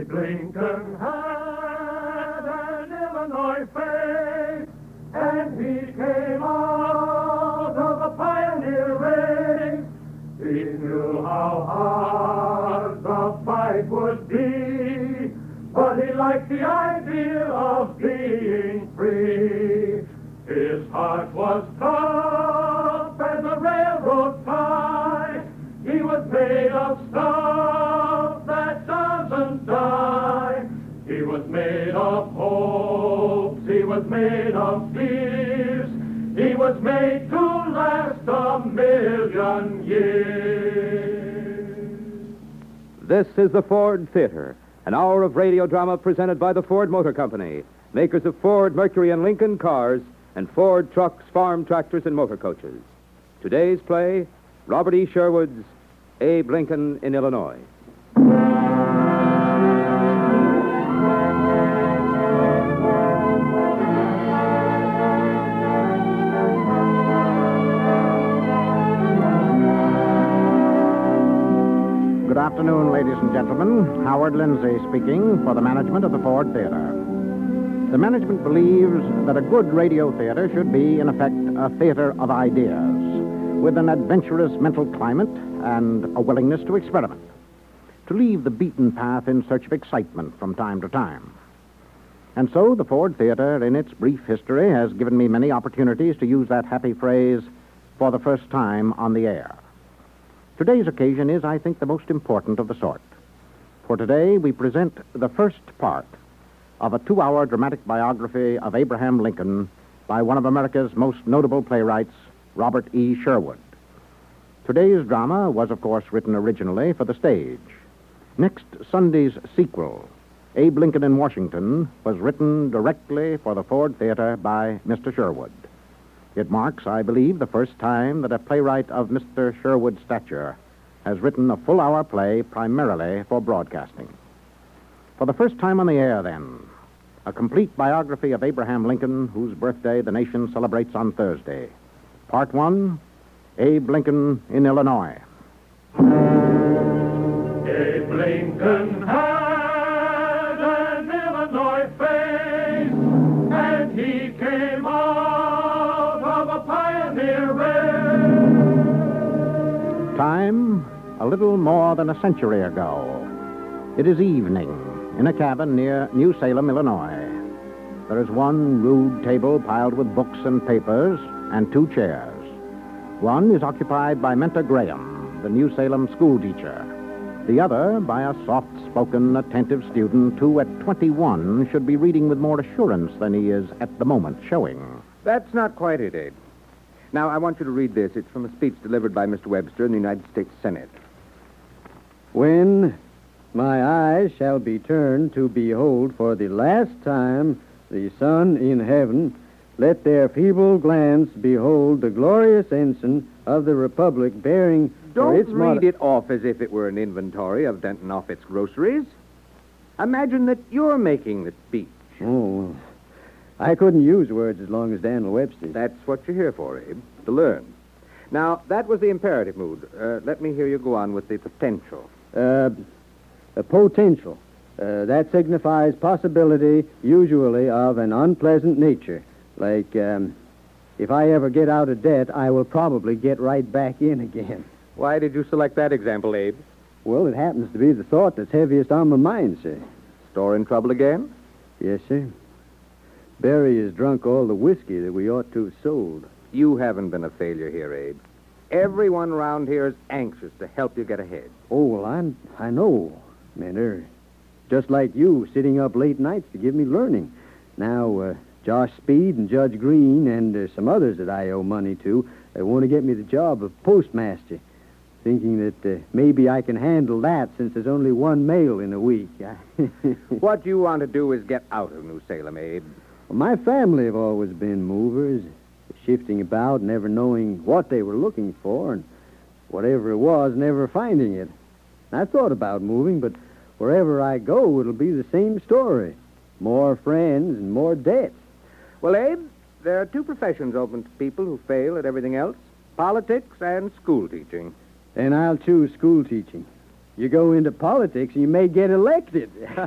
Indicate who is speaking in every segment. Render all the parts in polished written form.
Speaker 1: Abe Lincoln had an Illinois face, and he came out of a pioneer race. He knew how hard the fight would be, but he liked the idea of being free. His heart was tough as a railroad tie. He was made of stuff that doesn't die. He was made of hopes. He was made of fears. He was made to last 1,000,000 years.
Speaker 2: This is the Ford Theater, an hour of radio drama presented by the Ford Motor Company, makers of Ford, Mercury, and Lincoln cars, and Ford trucks, farm tractors, and motor coaches. Today's play, Robert E. Sherwood's Abe Lincoln in Illinois.
Speaker 3: Good afternoon, ladies and gentlemen. Howard Lindsay speaking for the management of the Ford Theater. The management believes that a good radio theater should be, in effect, a theater of ideas, with an adventurous mental climate and a willingness to experiment, to leave the beaten path in search of excitement from time to time. And so the Ford Theater, in its brief history, has given me many opportunities to use that happy phrase, for the first time on the air. Today's occasion is, I think, the most important of the sort. For today, we present the first part of a 2-hour dramatic biography of Abraham Lincoln by one of America's most notable playwrights, Robert E. Sherwood. Today's drama was, of course, written originally for the stage. Next Sunday's sequel, Abe Lincoln in Washington, was written directly for the Ford Theater by Mr. Sherwood. It marks, I believe, the first time that a playwright of Mr. Sherwood's stature has written a full-hour play primarily for broadcasting. For the first time on the air, then, a complete biography of Abraham Lincoln, whose birthday the nation celebrates on Thursday. Part 1, Abe Lincoln in Illinois.
Speaker 1: Abe Lincoln had an Illinois face, and he came out of a pioneer race.
Speaker 3: Time, a little more than a century ago. It is evening in a cabin near New Salem, Illinois. There is one rude table piled with books and papers and 2 chairs. One is occupied by Mentor Graham, the New Salem schoolteacher. The other by a soft-spoken, attentive student who, at 21, should be reading with more assurance than he is at the moment showing.
Speaker 2: That's not quite it, Abe. Now, I want you to read this. It's from a speech delivered by Mr. Webster in the United States Senate.
Speaker 4: When my eyes shall be turned to behold for the last time the sun in heaven, let their feeble glance behold the glorious ensign of the Republic bearing for
Speaker 2: Don't
Speaker 4: its
Speaker 2: read it off as if it were an inventory of Denton Offit's groceries. Imagine that you're making the speech.
Speaker 4: Oh, I couldn't use words as long as Daniel Webster.
Speaker 2: That's what you're here for, Abe, to learn. Now, that was the imperative mood. Let me hear you go on with the potential.
Speaker 4: A potential. That signifies possibility, usually of an unpleasant nature. Like, if I ever get out of debt, I will probably get right back in again.
Speaker 2: Why did you select that example, Abe?
Speaker 4: Well, it happens to be the thought that's heaviest on my mind, sir.
Speaker 2: Store in trouble again?
Speaker 4: Yes, sir. Barry has drunk all the whiskey that we ought to have sold.
Speaker 2: You haven't been a failure here, Abe. Everyone around here is anxious to help you get ahead.
Speaker 4: Oh, well, I know, Mentor. Just like you, sitting up late nights to give me learning. Now, Josh Speed and Judge Green and some others that I owe money to, they want to get me the job of postmaster, thinking that maybe I can handle that since there's only one mail in a week.
Speaker 2: What you want to do is get out of New Salem, Abe.
Speaker 4: Well, my family have always been movers, shifting about, never knowing what they were looking for, and whatever it was, never finding it. I thought about moving, but wherever I go, it'll be the same story. More friends and more debt.
Speaker 2: Well, Abe, there are 2 professions open to people who fail at everything else, politics and school teaching.
Speaker 4: And I'll choose school teaching. You go into politics and you may get elected.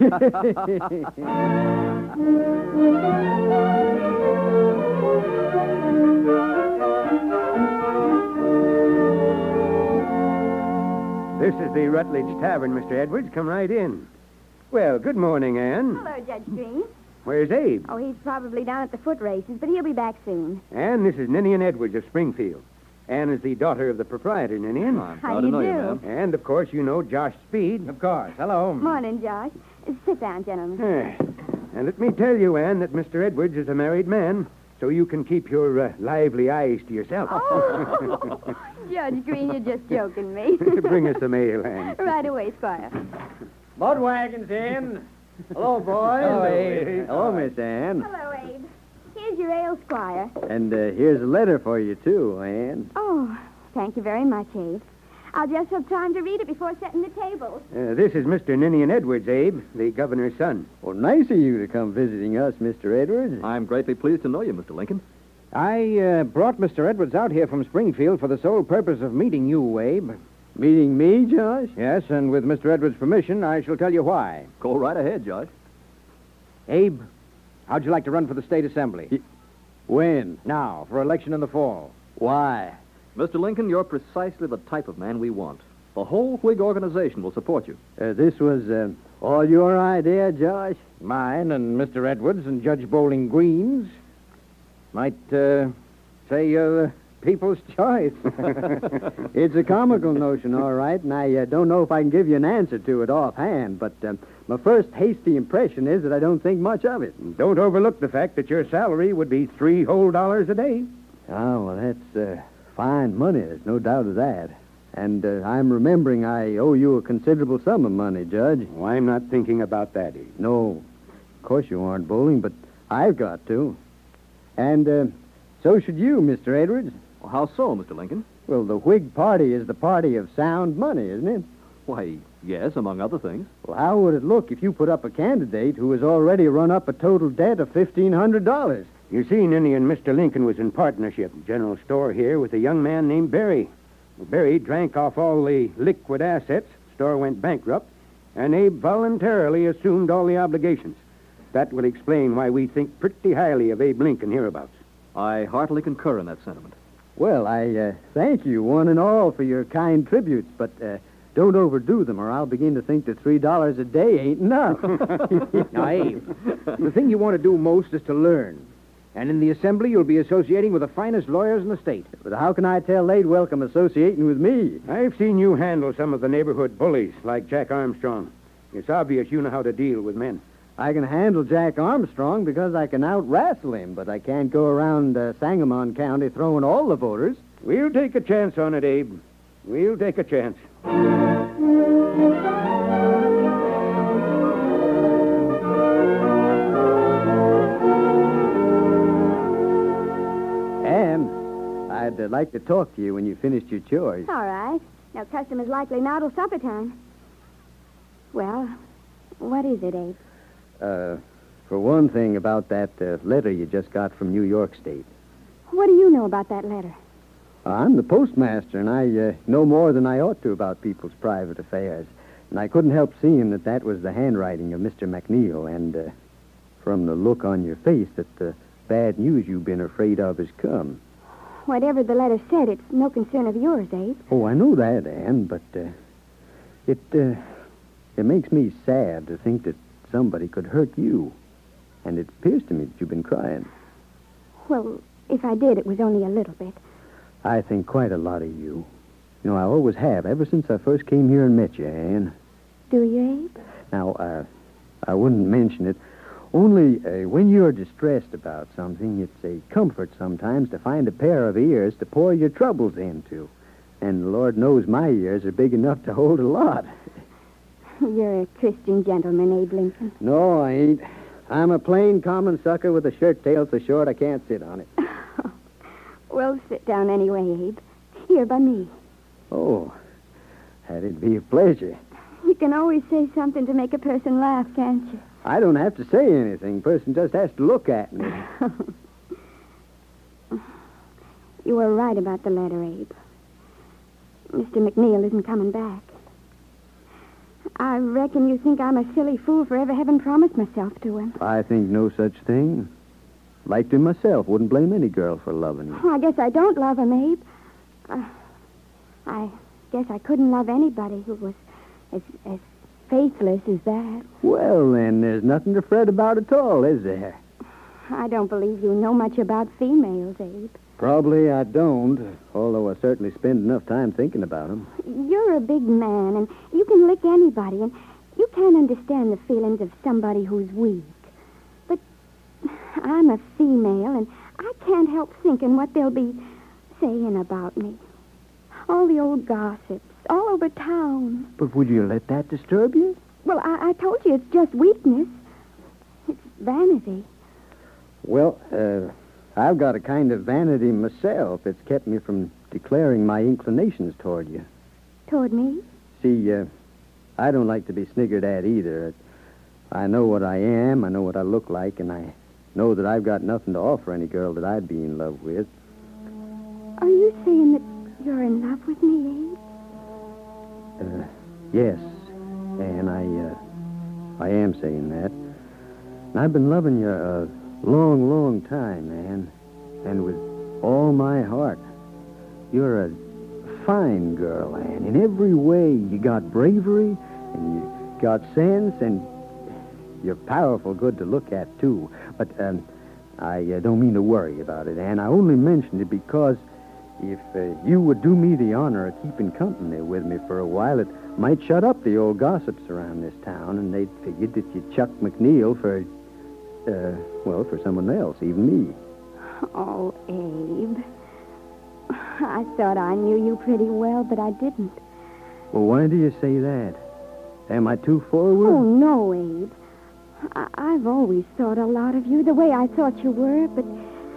Speaker 5: This is the Rutledge Tavern, Mr. Edwards. Come right in. Well, good morning, Anne.
Speaker 6: Hello, Judge Green.
Speaker 5: Where's Abe?
Speaker 6: Oh, he's probably down at the foot races, but he'll be back soon.
Speaker 5: Anne, this is Ninian Edwards of Springfield. Anne is the daughter of the proprietor, Ninian.
Speaker 6: How do you do?
Speaker 5: And, of course, you know Josh Speed.
Speaker 3: Of course. Hello.
Speaker 6: Morning, Josh. Sit down, gentlemen.
Speaker 5: And let me tell you, Anne, that Mr. Edwards is a married man, so you can keep your lively eyes to yourself.
Speaker 6: Oh, Judge Green, you're just joking me.
Speaker 5: Bring us some ale, Anne.
Speaker 6: Right away, Squire.
Speaker 4: Mud wagon's in. Hello, boys.
Speaker 5: Hello, Abe.
Speaker 4: Hello, Miss Anne.
Speaker 6: Hello, Abe. Here's your ale, Squire.
Speaker 4: And here's a letter for you, too, Anne.
Speaker 6: Oh, thank you very much, Abe. I'll just have time to read it before setting the table.
Speaker 5: This is Mr. Ninian Edwards, Abe, the governor's son.
Speaker 4: Well, nice of you to come visiting us, Mr. Edwards.
Speaker 2: I'm greatly pleased to know you, Mr. Lincoln.
Speaker 3: I brought Mr. Edwards out here from Springfield for the sole purpose of meeting you, Abe.
Speaker 4: Meeting me, Josh?
Speaker 3: Yes, and with Mr. Edwards' permission, I shall tell you why.
Speaker 2: Go right ahead, Josh.
Speaker 3: Abe, how'd you like to run for the state assembly?
Speaker 4: When?
Speaker 3: Now, for election in the fall.
Speaker 4: Why?
Speaker 2: Mr. Lincoln, you're precisely the type of man we want. The whole Whig organization will support you.
Speaker 4: This was all your idea, Josh?
Speaker 3: Mine and Mr. Edwards and Judge Bowling Green's. Might say you're the people's choice.
Speaker 4: It's a comical notion, all right, and I don't know if I can give you an answer to it offhand, but my first hasty impression is that I don't think much of it.
Speaker 5: Don't overlook the fact that your salary would be $3 whole a day.
Speaker 4: Oh, well, that's fine money. There's no doubt of that. And I'm remembering I owe you a considerable sum of money, Judge.
Speaker 5: Oh, I'm not thinking about that, Abe.
Speaker 4: No, of course you aren't, Bowling, but I've got to. And so should you, Mr. Edwards.
Speaker 2: Well, how so, Mr. Lincoln?
Speaker 4: Well, the Whig Party is the party of sound money, isn't it?
Speaker 2: Why, yes, among other things.
Speaker 4: Well, how would it look if you put up a candidate who has already run up a total debt of $1,500?
Speaker 5: You see, Ninian, Mr. Lincoln was in partnership, general store here, with a young man named Barry. Well, Barry drank off all the liquid assets, store went bankrupt, and Abe voluntarily assumed all the obligations. That will explain why we think pretty highly of Abe Lincoln hereabouts.
Speaker 2: I heartily concur in that sentiment.
Speaker 4: Well, I thank you, one and all, for your kind tributes, but don't overdo them, or I'll begin to think that $3 a day ain't enough.
Speaker 3: Now, Abe, the thing you want to do most is to learn. And in the assembly, you'll be associating with the finest lawyers in the state.
Speaker 4: But how can I tell they'd welcome associating with me?
Speaker 5: I've seen you handle some of the neighborhood bullies, like Jack Armstrong. It's obvious you know how to deal with men.
Speaker 4: I can handle Jack Armstrong because I can out-wrestle him, but I can't go around Sangamon County throwing all the voters.
Speaker 5: We'll take a chance on it, Abe. We'll take a chance.
Speaker 4: Anne, I'd like to talk to you when you finished your chores.
Speaker 6: All right. Now, customers likely now till supper time. Well, what is it, Abe?
Speaker 4: For one thing, about that letter you just got from New York State.
Speaker 6: What do you know about that letter?
Speaker 4: I'm the postmaster, and I know more than I ought to about people's private affairs. And I couldn't help seeing that that was the handwriting of Mr. McNeil, and from the look on your face that the bad news you've been afraid of has come.
Speaker 6: Whatever the letter said, it's no concern of yours, Abe.
Speaker 4: Oh, I know that, Anne, but it makes me sad to think that somebody could hurt you. And it appears to me that you've been crying.
Speaker 6: Well, if I did, it was only a little bit.
Speaker 4: I think quite a lot of you. You know, I always have, ever since I first came here and met you, Anne.
Speaker 6: Do you, Abe?
Speaker 4: Now, I wouldn't mention it. Only when you're distressed about something, it's a comfort sometimes to find a pair of ears to pour your troubles into. And Lord knows my ears are big enough to hold a lot.
Speaker 6: You're a Christian gentleman, Abe Lincoln.
Speaker 4: No, I ain't. I'm a plain common sucker with a shirt tail so short I can't sit on it.
Speaker 6: Well, sit down anyway, Abe. Here by me.
Speaker 4: Oh, that'd be a pleasure.
Speaker 6: You can always say something to make a person laugh, can't you?
Speaker 4: I don't have to say anything. Person just has to look at me.
Speaker 6: You were right about the letter, Abe. Mr. McNeil isn't coming back. I reckon you think I'm a silly fool for ever having promised myself to him.
Speaker 4: I think no such thing. Liked him myself. Wouldn't blame any girl for loving him.
Speaker 6: Oh, I guess I don't love him, Abe. I guess I couldn't love anybody who was as faithless as that.
Speaker 4: Well, then, there's nothing to fret about at all, is there?
Speaker 6: I don't believe you know much about females, Abe.
Speaker 4: Probably I don't, although I certainly spend enough time thinking about them.
Speaker 6: You're a big man, and you can lick anybody, and you can't understand the feelings of somebody who's weak. But I'm a female, and I can't help thinking what they'll be saying about me. All the old gossips, all over town.
Speaker 4: But would you let that disturb you?
Speaker 6: Well, I told you it's just weakness. It's vanity.
Speaker 4: Well, I've got a kind of vanity myself that's kept me from declaring my inclinations toward you.
Speaker 6: Toward me?
Speaker 4: See, I don't like to be sniggered at either. I know what I am, I know what I look like, and I know that I've got nothing to offer any girl that I'd be in love with.
Speaker 6: Are you saying that you're in love with me, Abe?
Speaker 4: Yes, and I am saying that. And I've been loving you a long, long time, Ann, and with all my heart. You're a fine girl, Ann. In every way, you got bravery, and you got sense, and you're powerful good to look at, too. But I don't mean to worry about it, Ann. I only mentioned it because if you would do me the honor of keeping company with me for a while, it might shut up the old gossips around this town, and they'd figured that you'd chuck McNeil for someone else, even me.
Speaker 6: Oh, Abe. I thought I knew you pretty well, but I didn't.
Speaker 4: Well, why do you say that? Am I too forward?
Speaker 6: Oh, no, Abe. I've always thought a lot of you the way I thought you were, but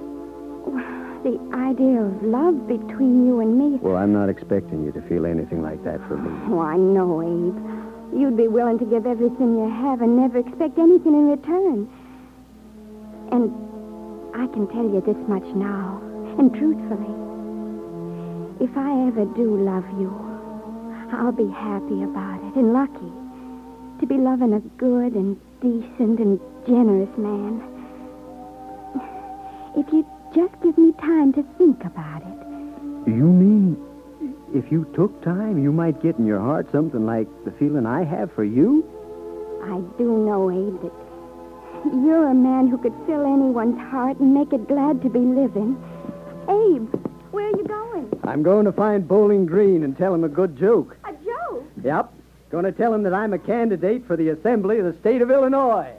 Speaker 6: the idea of love between you and me...
Speaker 4: Well, I'm not expecting you to feel anything like that for me.
Speaker 6: Oh, I know, Abe. You'd be willing to give everything you have and never expect anything in return. And I can tell you this much now, and truthfully. If I ever do love you, I'll be happy about it and lucky to be loving a good and decent and generous man. If you just give me time to think about it.
Speaker 4: You mean if you took time, you might get in your heart something like the feeling I have for you?
Speaker 6: I do know, Abe, that you're a man who could fill anyone's heart and make it glad to be living. Abe, where are you going?
Speaker 4: I'm going to find Bowling Green and tell him a good joke.
Speaker 6: A joke?
Speaker 4: Yep. Going to tell him that I'm a candidate for the Assembly of the State of Illinois.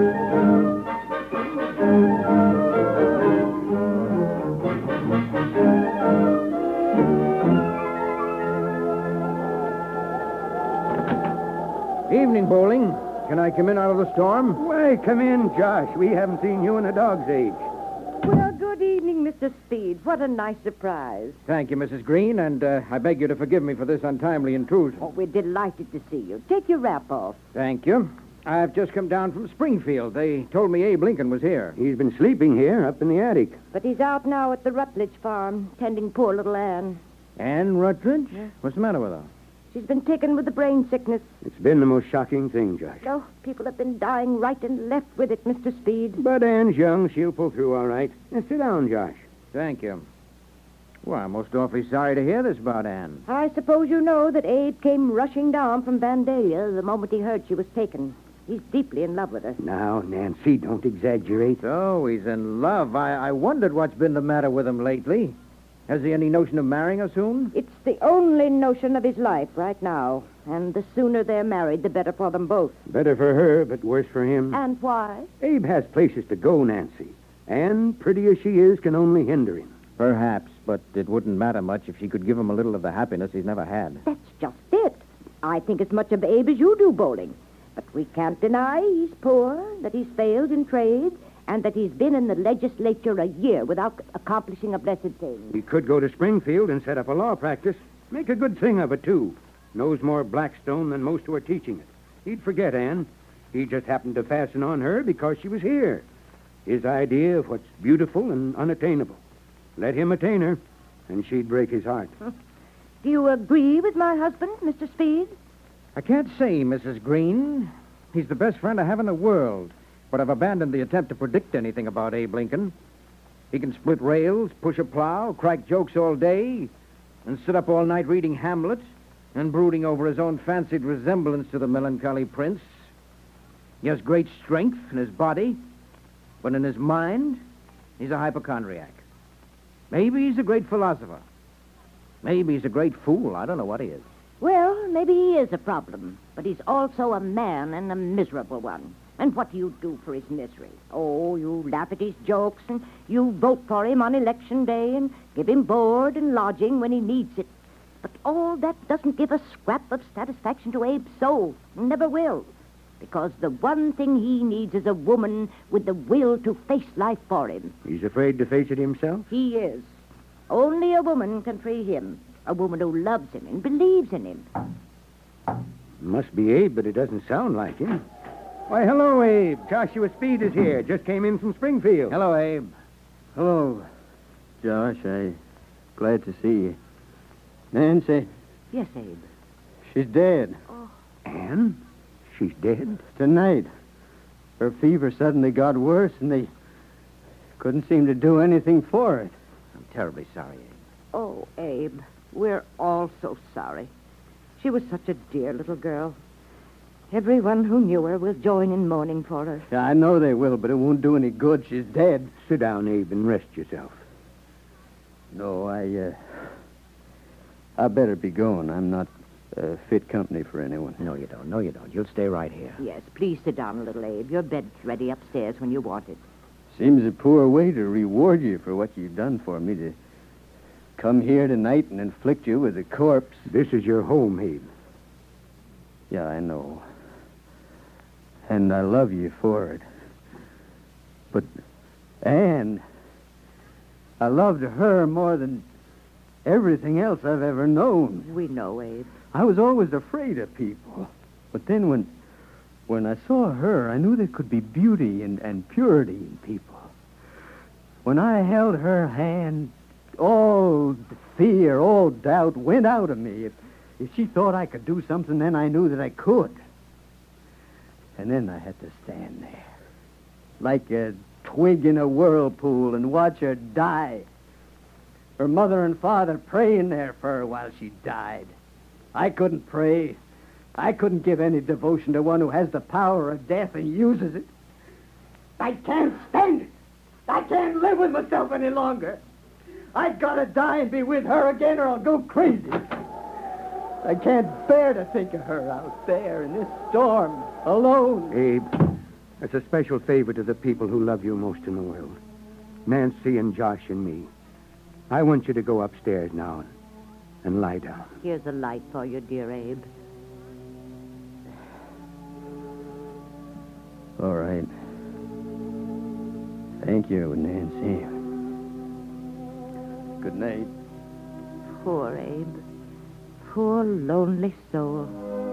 Speaker 5: Evening, Bowling. Can I come in out of the storm? Why, come in, Josh. We haven't seen you in a dog's age.
Speaker 7: Well, good evening, Mr. Speed. What a nice surprise.
Speaker 5: Thank you, Mrs. Green, and I beg you to forgive me for this untimely intrusion.
Speaker 7: Oh, we're delighted to see you. Take your wrap off.
Speaker 5: Thank you. I've just come down from Springfield. They told me Abe Lincoln was here. He's been sleeping here, up in the attic.
Speaker 7: But he's out now at the Rutledge farm, tending poor little Anne.
Speaker 5: Anne Rutledge? Yeah. What's the matter with her?
Speaker 7: She's been taken with the brain sickness.
Speaker 5: It's been the most shocking thing, Josh.
Speaker 7: Oh, people have been dying right and left with it, Mr. Speed.
Speaker 5: But Anne's young. She'll pull through all right. Now, sit down, Josh. Thank you. Well, I'm most awfully sorry to hear this about Anne.
Speaker 7: I suppose you know that Abe came rushing down from Vandalia the moment he heard she was taken. He's deeply in love with her.
Speaker 5: Now, Nancy, don't exaggerate. So, he's in love. I wondered what's been the matter with him lately. Has he any notion of marrying her soon?
Speaker 7: It's the only notion of his life right now. And the sooner they're married, the better for them both.
Speaker 5: Better for her, but worse for him.
Speaker 7: And why?
Speaker 5: Abe has places to go, Nancy. Anne, pretty as she is, can only hinder him. Perhaps, but it wouldn't matter much if she could give him a little of the happiness he's never had.
Speaker 7: That's just it. I think as much of Abe as you do, Bowling. But we can't deny he's poor, that he's failed in trade, and that he's been in the legislature a year without accomplishing a blessed thing.
Speaker 5: He could go to Springfield and set up a law practice. Make a good thing of it, too. Knows more Blackstone than most who are teaching it. He'd forget Anne. He just happened to fasten on her because she was here. His idea of what's beautiful and unattainable. Let him attain her, and she'd break his heart.
Speaker 7: Do you agree with my husband, Mr. Speed?
Speaker 3: I can't say, Mrs. Green. He's the best friend I have in the world, but I've abandoned the attempt to predict anything about Abe Lincoln. He can split rails, push a plow, crack jokes all day, and sit up all night reading Hamlet and brooding over his own fancied resemblance to the melancholy prince. He has great strength in his body, but in his mind, he's a hypochondriac. Maybe he's a great philosopher. Maybe he's a great fool. I don't know what he is.
Speaker 7: Well, maybe he is a problem, but he's also a man and a miserable one. And what do you do for his misery? Oh, you laugh at his jokes, and you vote for him on election day, and give him board and lodging when he needs it. But all that doesn't give a scrap of satisfaction to Abe's soul. Never will. Because the one thing he needs is a woman with the will to face life for him.
Speaker 5: He's afraid to face it himself?
Speaker 7: He is. Only a woman can free him. A woman who loves him and believes in him.
Speaker 5: Must be Abe, but it doesn't sound like him. Why, hello, Abe. Joshua Speed is here. Just came in from Springfield.
Speaker 3: Hello, Abe.
Speaker 4: Hello, Josh. I'm glad to see you. Nancy,
Speaker 7: Yes, Abe.
Speaker 4: she's dead.
Speaker 5: Anne? She's dead?
Speaker 4: Tonight. Her fever suddenly got worse, and they couldn't seem to do anything for it.
Speaker 3: I'm terribly sorry, Abe.
Speaker 7: Oh, Abe, we're all so sorry. She was such a dear little girl. Everyone who knew her will join in mourning for her.
Speaker 4: Yeah, I know they will, but it won't do any good. She's dead.
Speaker 5: Sit down, Abe, and rest yourself.
Speaker 4: No, I better be going. I'm not fit company for anyone.
Speaker 3: No, you don't. No, you don't. You'll stay right here.
Speaker 7: Yes, please sit down a little, Abe. Your bed's ready upstairs when you want it.
Speaker 4: Seems a poor way to reward you for what you've done for me, to come here tonight and inflict you with a corpse.
Speaker 5: This is your home, Abe.
Speaker 4: Yeah, I know. And I love you for it. But Anne, I loved her more than everything else I've ever known.
Speaker 7: We know, Abe.
Speaker 4: I was always afraid of people. But then when I saw her, I knew there could be beauty and purity in people. When I held her hand, all fear, all doubt went out of me. If she thought I could do something, then I knew that I could. And then I had to stand there, like a twig in a whirlpool, and watch her die. Her mother and father praying there for her while she died. I couldn't pray. I couldn't give any devotion to one who has the power of death and uses it. I can't stand it. I can't live with myself any longer. I've got to die and be with her again, or I'll go crazy. I can't bear to think of her out there in this storm, alone.
Speaker 5: Abe, that's a special favor to the people who love you most in the world. Nancy and Josh and me. I want you to go upstairs now and lie down.
Speaker 7: Here's a light for you, dear Abe.
Speaker 4: All right. Thank you, Nancy. Good night.
Speaker 7: Poor Abe. Poor lonely soul.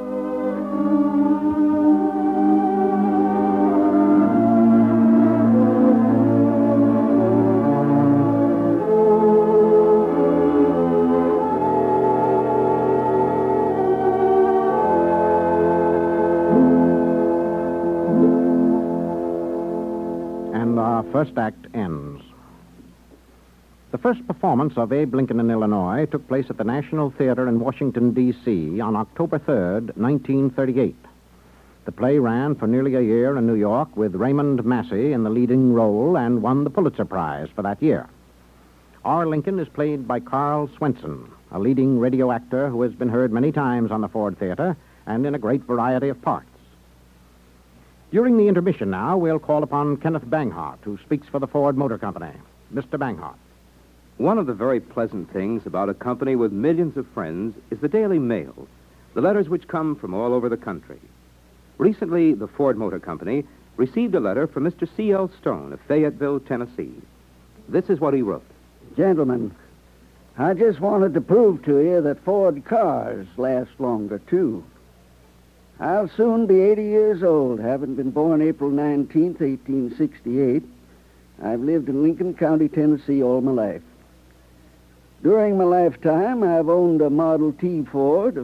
Speaker 3: And our first act ends. The first performance of Abe Lincoln in Illinois took place at the National Theater in Washington, D.C. on October 3rd, 1938. The play ran for nearly a year in New York with Raymond Massey in the leading role and won the Pulitzer Prize for that year. Our Lincoln is played by Carl Swenson, a leading radio actor who has been heard many times on the Ford Theater and in a great variety of parts. During the intermission now, we'll call upon Kenneth Banghart, who speaks for the Ford Motor Company. Mr. Banghart.
Speaker 2: One of the very pleasant things about a company with millions of friends is the Daily Mail, the letters which come from all over the country. Recently, the Ford Motor Company received a letter from Mr. C.L. Stone of Fayetteville, Tennessee. This is what he wrote.
Speaker 8: Gentlemen, I just wanted to prove to you that Ford cars last longer, too. I'll soon be 80 years old, having been born April 19th, 1868. I've lived in Lincoln County, Tennessee all my life. During my lifetime, I've owned a Model T Ford, a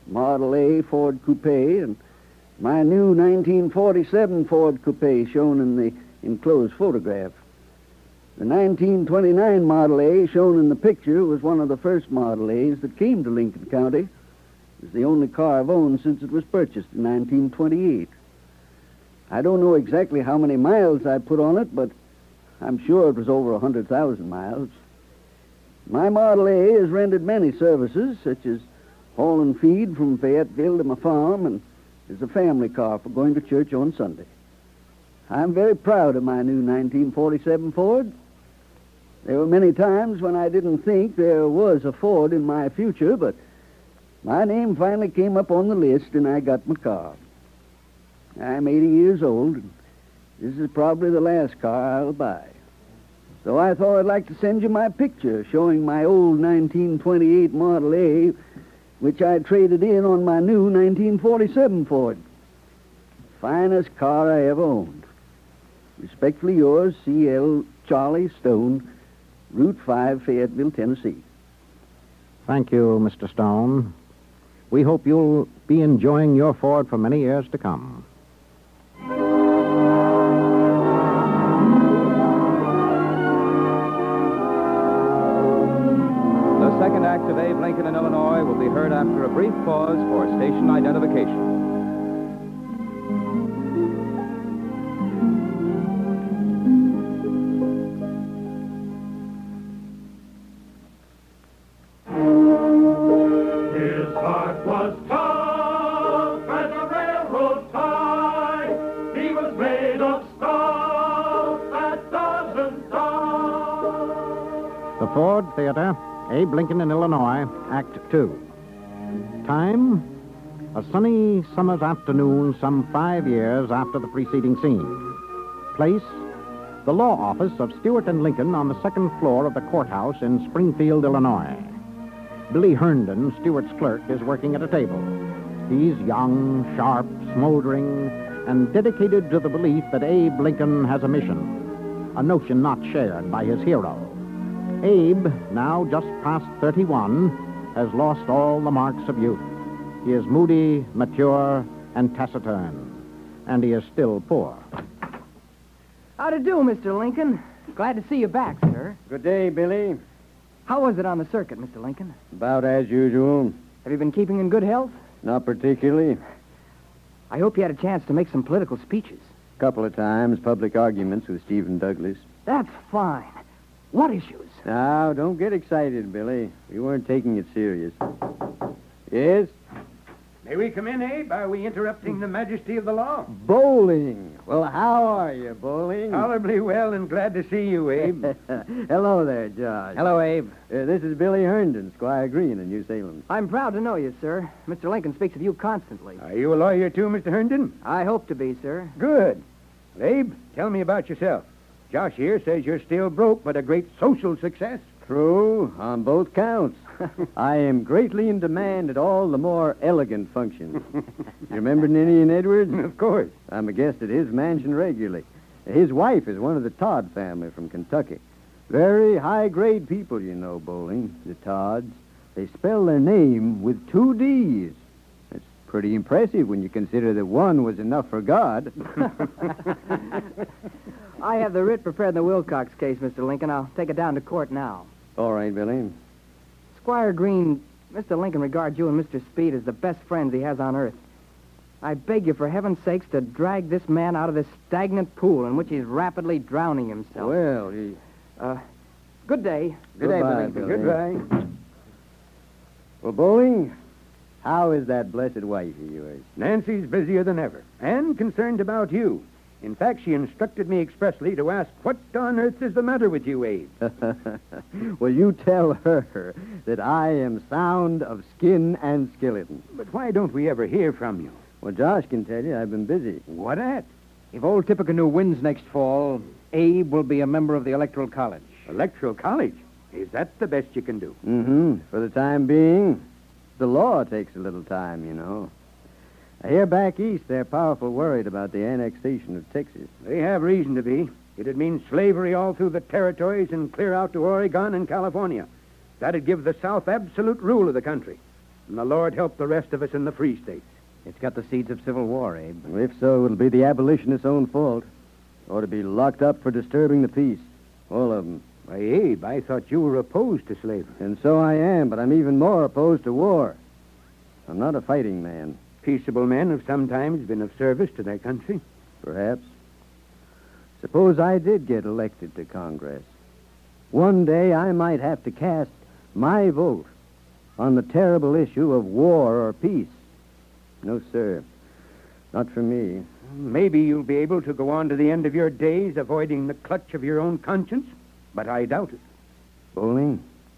Speaker 8: Model A Ford Coupe, and my new 1947 Ford Coupe shown in the enclosed photograph. The 1929 Model A shown in the picture was one of the first Model A's that came to Lincoln County. It's the only car I've owned since it was purchased in 1928. I don't know exactly how many miles I put on it, but I'm sure it was over 100,000 miles. My Model A has rendered many services, such as hauling feed from Fayetteville to my farm, and is a family car for going to church on Sunday. I'm very proud of my new 1947 Ford. There were many times when I didn't think there was a Ford in my future, but my name finally came up on the list and I got my car. I'm 80 years old, and this is probably the last car I'll buy. So I thought I'd like to send you my picture showing my old 1928 Model A, which I traded in on my new 1947 Ford. Finest car I ever owned. Respectfully yours, C.L. Charlie Stone, Route 5, Fayetteville, Tennessee.
Speaker 3: Thank you, Mr. Stone. We hope you'll be enjoying your Ford for many years to come.
Speaker 2: The second act of Abe Lincoln in Illinois will be heard after a brief pause for station identification.
Speaker 1: His heart was tough as a railroad tie. He was made of stuff that doesn't die.
Speaker 3: The Ford Theater, Abe Lincoln in Illinois, Act 2. Time, a sunny summer's afternoon some 5 years after the preceding scene. Place, the law office of Stewart and Lincoln on the second floor of the courthouse in Springfield, Illinois. Billy Herndon, Stewart's clerk, is working at a table. He's young, sharp, smoldering, and dedicated to the belief that Abe Lincoln has a mission, a notion not shared by his hero. Abe, now just past 31, has lost all the marks of youth. He is moody, mature, and taciturn, and he is still poor.
Speaker 9: How do you do, Mr. Lincoln? Glad to see you back, sir.
Speaker 4: Good day, Billy.
Speaker 9: How was it on the circuit, Mr. Lincoln?
Speaker 4: About as usual.
Speaker 9: Have you been keeping in good health?
Speaker 4: Not particularly.
Speaker 9: I hope you had a chance to make some political speeches.
Speaker 4: Couple of times, public arguments with Stephen Douglas.
Speaker 9: That's fine. What issues?
Speaker 4: Now, don't get excited, Billy. We weren't taking it serious. Yes?
Speaker 5: May we come in, Abe? Are we interrupting the majesty of the law?
Speaker 4: Bowling. Well, how are you, Bowling?
Speaker 5: Tolerably well and glad to see you, Abe.
Speaker 4: Hello there, Josh.
Speaker 9: Hello, Abe.
Speaker 4: This is Billy Herndon, Squire Green in New Salem.
Speaker 9: I'm proud to know you, sir. Mr. Lincoln speaks of you constantly.
Speaker 5: Are you a lawyer, too, Mr. Herndon?
Speaker 9: I hope to be, sir.
Speaker 5: Good. Well, Abe, tell me about yourself. Josh here says you're still broke, but a great social success.
Speaker 4: True, on both counts. I am greatly in demand at all the more elegant functions. You remember Ninny and Edwards?
Speaker 5: Of course.
Speaker 4: I'm a guest at his mansion regularly. His wife is one of the Todd family from Kentucky. Very high-grade people, you know, Bowling, the Todds. They spell their name with 2 D's. That's pretty impressive when you consider that one was enough for God.
Speaker 9: I have the writ prepared in the Wilcox case, Mr. Lincoln. I'll take it down to court now.
Speaker 4: All right, Billy.
Speaker 9: Squire Green, Mr. Lincoln regards you and Mr. Speed as the best friends he has on earth. I beg you, for heaven's sakes, to drag this man out of this stagnant pool in which he's rapidly drowning himself.
Speaker 4: Well,
Speaker 9: Good day.
Speaker 4: Good day,
Speaker 5: Goodbye,
Speaker 4: Billy.
Speaker 5: Goodbye.
Speaker 4: Well, Bowling, how is that blessed wife of yours?
Speaker 5: Nancy's busier than ever and concerned about you. In fact, she instructed me expressly to ask, what on earth is the matter with you, Abe?
Speaker 4: Well, you tell her that I am sound of skin and skeleton.
Speaker 5: But why don't we ever hear from you?
Speaker 4: Well, Josh can tell you I've been busy.
Speaker 5: What at?
Speaker 10: If old Tippecanoe wins next fall, Abe will be a member of the Electoral College.
Speaker 5: Electoral College? Is that the best you can do?
Speaker 4: Mm-hmm. For the time being, the law takes a little time, you know. Here back east, they're powerful worried about the annexation of Texas.
Speaker 5: They have reason to be. It'd mean slavery all through the territories and clear out to Oregon and California. That'd give the South absolute rule of the country. And the Lord help the rest of us in the Free States.
Speaker 10: It's got the seeds of civil war, Abe.
Speaker 4: If so, it'll be the abolitionists' own fault. Ought to be locked up for disturbing the peace. All of them.
Speaker 5: Why, Abe, I thought you were opposed to slavery.
Speaker 4: And so I am, but I'm even more opposed to war. I'm not a fighting man.
Speaker 5: Peaceable men have sometimes been of service to their country.
Speaker 4: Perhaps. Suppose I did get elected to Congress. One day I might have to cast my vote on the terrible issue of war or peace. No, sir. Not for me.
Speaker 5: Maybe you'll be able to go on to the end of your days avoiding the clutch of your own conscience, but I doubt it.
Speaker 4: Bowling,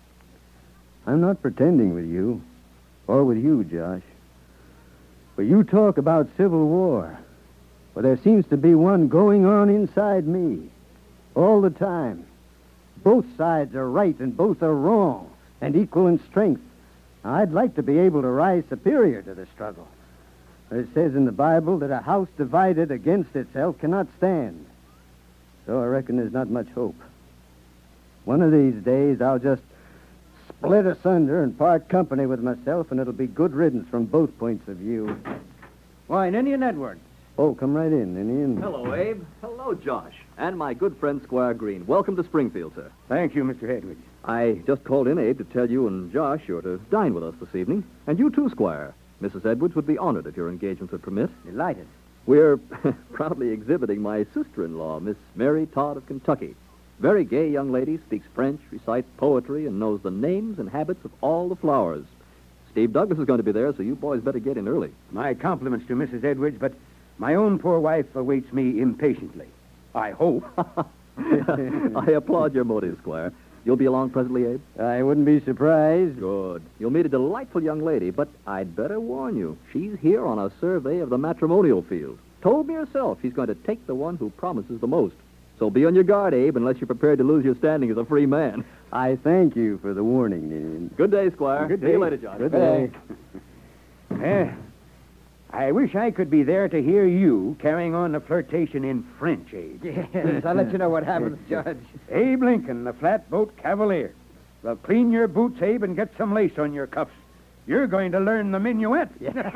Speaker 4: I'm not pretending with you, or with you, Josh. But you talk about civil war. Well, there seems to be one going on inside me all the time. Both sides are right and both are wrong and equal in strength. Now, I'd like to be able to rise superior to the struggle. It says in the Bible that a house divided against itself cannot stand. So I reckon there's not much hope. One of these days, I'll just split asunder and part company with myself, and it'll be good riddance from both points of view.
Speaker 10: Why, Ninian Edwards.
Speaker 4: Oh, come right in, Ninian.
Speaker 11: Hello, Abe. Hello, Josh. And my good friend, Squire Green. Welcome to Springfield, sir.
Speaker 5: Thank you, Mr. Edwards.
Speaker 11: I just called in, Abe, to tell you and Josh you're to dine with us this evening. And you too, Squire. Mrs. Edwards would be honored if your engagements would permit.
Speaker 10: Delighted.
Speaker 11: We're proudly exhibiting my sister-in-law, Miss Mary Todd of Kentucky. Very gay young lady, speaks French, recites poetry, and knows the names and habits of all the flowers. Steve Douglas is going to be there, so you boys better get in early.
Speaker 5: My compliments to Mrs. Edwards, but my own poor wife awaits me impatiently. I hope.
Speaker 11: I applaud your motive, Squire. You'll be along presently, Abe?
Speaker 4: I wouldn't be surprised.
Speaker 11: Good. You'll meet a delightful young lady, but I'd better warn you. She's here on a survey of the matrimonial field. Told me herself she's going to take the one who promises the most. So be on your guard, Abe, unless you're prepared to lose your standing as a free man.
Speaker 4: I thank you for the warning, Ninian.
Speaker 11: Good day, Squire.
Speaker 5: Good
Speaker 11: See
Speaker 5: day.
Speaker 11: you later, Josh.
Speaker 4: Good day.
Speaker 5: I wish I could be there to hear you carrying on the flirtation in French, Abe.
Speaker 10: Yes, I'll let you know what happens, Judge.
Speaker 5: Abe Lincoln, the flatboat cavalier. Well, clean your boots, Abe, and get some lace on your cuffs. You're going to learn the minuet.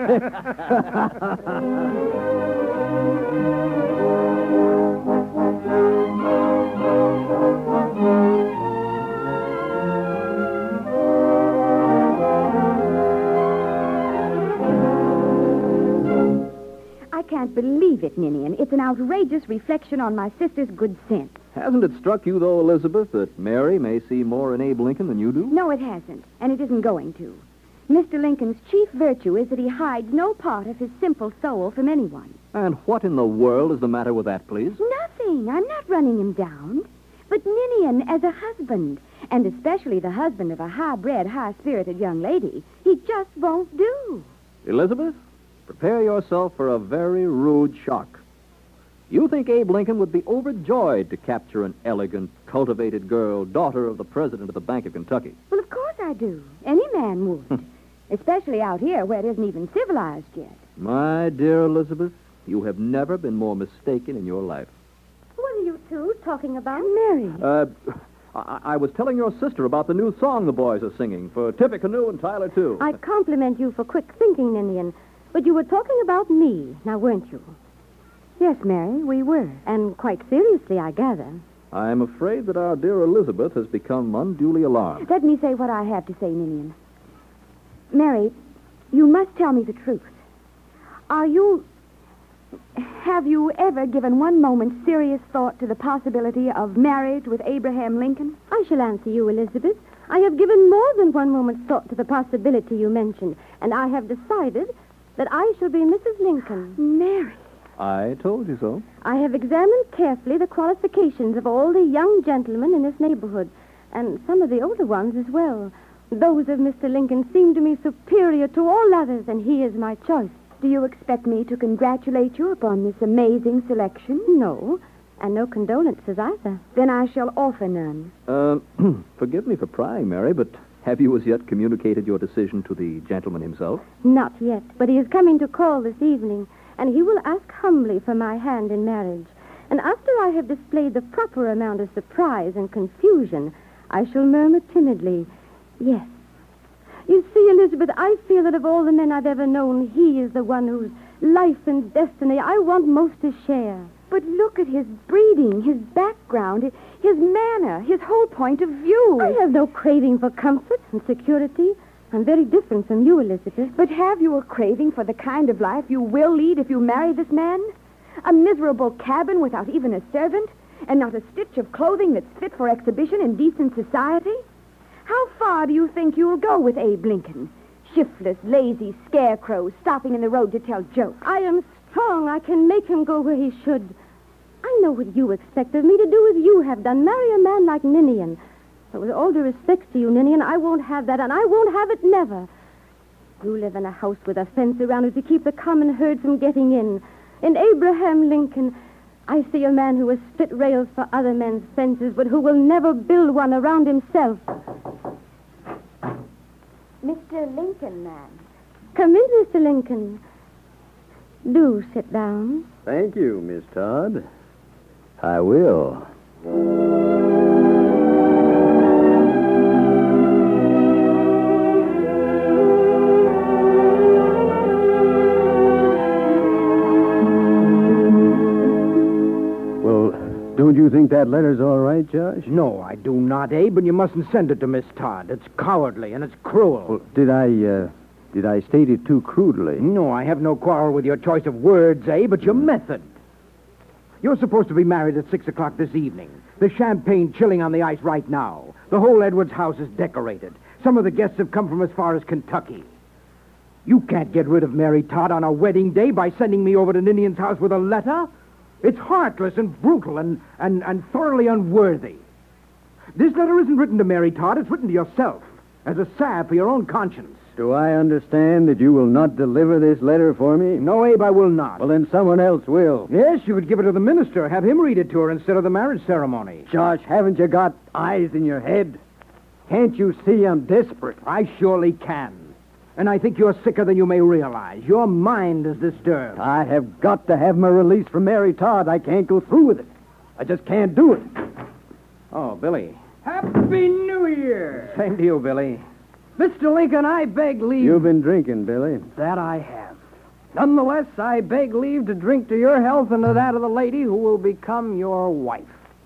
Speaker 6: I can't believe it, Ninian. It's an outrageous reflection on my sister's good sense.
Speaker 11: Hasn't it struck you, though, Elizabeth, that Mary may see more in Abe Lincoln than you do?
Speaker 6: No, it hasn't, and it isn't going to. Mr. Lincoln's chief virtue is that he hides no part of his simple soul from anyone.
Speaker 11: And what in the world is the matter with that, please?
Speaker 6: Nothing. I'm not running him down. But Ninian, as a husband, and especially the husband of a high-bred, high-spirited young lady, he just won't do.
Speaker 11: Elizabeth, prepare yourself for a very rude shock. You think Abe Lincoln would be overjoyed to capture an elegant, cultivated girl, daughter of the president of the Bank of Kentucky.
Speaker 6: Well, of course I do. Any man would. Especially out here where it isn't even civilized yet.
Speaker 11: My dear Elizabeth, you have never been more mistaken in your life.
Speaker 6: What are you two talking about? Mary.
Speaker 11: I was telling your sister about the new song the boys are singing for Tippecanoe and Tyler, too.
Speaker 6: I compliment you for quick thinking, Ninian. But you were talking about me, now weren't you? Yes, Mary, we were. And quite seriously, I gather.
Speaker 11: I'm afraid that our dear Elizabeth has become unduly alarmed.
Speaker 6: Let me say what I have to say, Ninian. Mary, you must tell me the truth. Have you ever given one moment's serious thought to the possibility of marriage with Abraham Lincoln?
Speaker 12: I shall answer you, Elizabeth. I have given more than one moment's thought to the possibility you mentioned, and I have decided that I shall be Mrs. Lincoln.
Speaker 6: Mary.
Speaker 11: I told you so.
Speaker 12: I have examined carefully the qualifications of all the young gentlemen in this neighborhood, and some of the older ones as well. Those of Mr. Lincoln seem to me superior to all others, and he is my choice.
Speaker 6: Do you expect me to congratulate you upon this amazing selection?
Speaker 12: No, and no condolences either.
Speaker 6: Then I shall offer none.
Speaker 11: Forgive me for prying, Mary, but have you as yet communicated your decision to the gentleman himself?
Speaker 12: Not yet, but he is coming to call this evening, and he will ask humbly for my hand in marriage. And after I have displayed the proper amount of surprise and confusion, I shall murmur timidly, yes. You see, Elizabeth, I feel that of all the men I've ever known, he is the one whose life and destiny I want most to share.
Speaker 6: But look at his breeding, his background, his manner, his whole point of view.
Speaker 12: I have no craving for comfort and security. I'm very different from you, Elizabeth.
Speaker 6: But have you a craving for the kind of life you will lead if you marry this man? A miserable cabin without even a servant, and not a stitch of clothing that's fit for exhibition in decent society? How far do you think you'll go with Abe Lincoln? Shiftless, lazy scarecrow stopping in the road to tell jokes.
Speaker 12: I am strong. I can make him go where he should. I know what you expect of me to do as you have done. Marry a man like Ninian. But with all due respect to you, Ninian, I won't have that, and I won't have it never. You live in a house with a fence around it to keep the common herd from getting in. In Abraham Lincoln, I see a man who has split rails for other men's fences, but who will never build one around himself.
Speaker 6: Mr. Lincoln, ma'am.
Speaker 12: Come in, Mr. Lincoln. Do sit down.
Speaker 4: Thank you, Miss Todd. I will. Don't you think that letter's all right, Josh?
Speaker 5: No, I do not, Abe, and you mustn't send it to Miss Todd. It's cowardly and it's cruel.
Speaker 4: Well, did I state it too crudely?
Speaker 5: No, I have no quarrel with your choice of words, Abe, but your method. You're supposed to be married at 6 o'clock this evening. The champagne chilling on the ice right now. The whole Edwards house is decorated. Some of the guests have come from as far as Kentucky. You can't get rid of Mary Todd on a wedding day by sending me over to Ninian's house with a letter. It's heartless and brutal and thoroughly unworthy. This letter isn't written to Mary Todd. It's written to yourself as a salve for your own conscience.
Speaker 4: Do I understand that you will not deliver this letter for me?
Speaker 5: No, Abe, I will not.
Speaker 4: Well, then someone else will.
Speaker 5: Yes, you could give it to the minister. Have him read it to her instead of the marriage ceremony.
Speaker 4: Josh, haven't you got eyes in your head? Can't you see I'm desperate?
Speaker 5: I surely can. And I think you're sicker than you may realize. Your mind is disturbed.
Speaker 4: I have got to have my release from Mary Todd. I can't go through with it. I just can't do it.
Speaker 5: Oh, Billy.
Speaker 9: Happy New Year!
Speaker 5: Same to you, Billy.
Speaker 9: Mr. Lincoln, I beg leave...
Speaker 4: You've been drinking, Billy.
Speaker 9: That I have. Nonetheless, I beg leave to drink to your health and to that of the lady who will become your wife.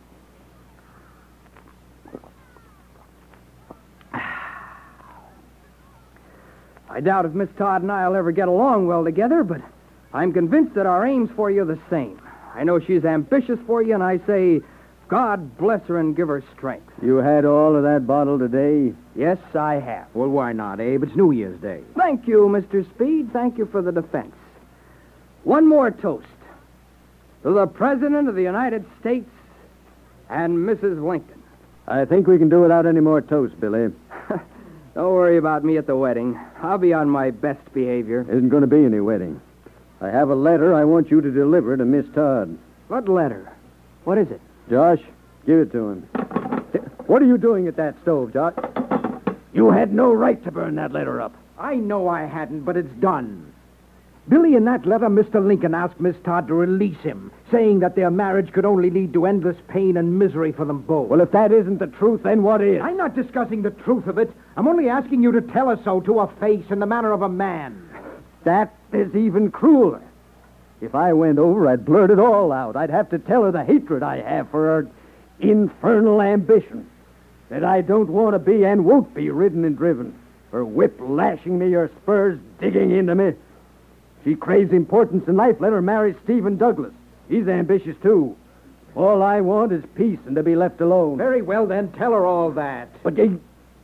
Speaker 9: I doubt if Miss Todd and I will ever get along well together, but I'm convinced that our aims for you are the same. I know she's ambitious for you, and I say, God bless her and give her strength.
Speaker 4: You had all of that bottle today?
Speaker 9: Yes, I have.
Speaker 5: Well, why not, Abe? It's New Year's Day.
Speaker 9: Thank you, Mr. Speed. Thank you for the defense. One more toast. To the President of the United States and Mrs. Lincoln.
Speaker 4: I think we can do without any more toast, Billy.
Speaker 9: Don't worry about me at the wedding. I'll be on my best behavior.
Speaker 4: Isn't going to be any wedding. I have a letter I want you to deliver to Miss Todd.
Speaker 9: What letter? What is it?
Speaker 4: Josh, give it to him. What are you doing at that stove, Josh? You had no right to burn that letter up.
Speaker 5: I know I hadn't, but it's done. Billy, in that letter, Mr. Lincoln asked Miss Todd to release him, saying that their marriage could only lead to endless pain and misery for them both.
Speaker 4: Well, if that isn't the truth, then what is?
Speaker 5: I'm not discussing the truth of it. I'm only asking you to tell her so to her face in the manner of a man.
Speaker 4: That is even crueler. If I went over, I'd blurt it all out. I'd have to tell her the hatred I have for her infernal ambition. That I don't want to be and won't be ridden and driven. Her whip lashing me, her spurs digging into me. She craves importance in life. Let her marry Stephen Douglas. He's ambitious, too. All I want is peace and to be left alone.
Speaker 5: Very well, then. Tell her all that.
Speaker 4: But you...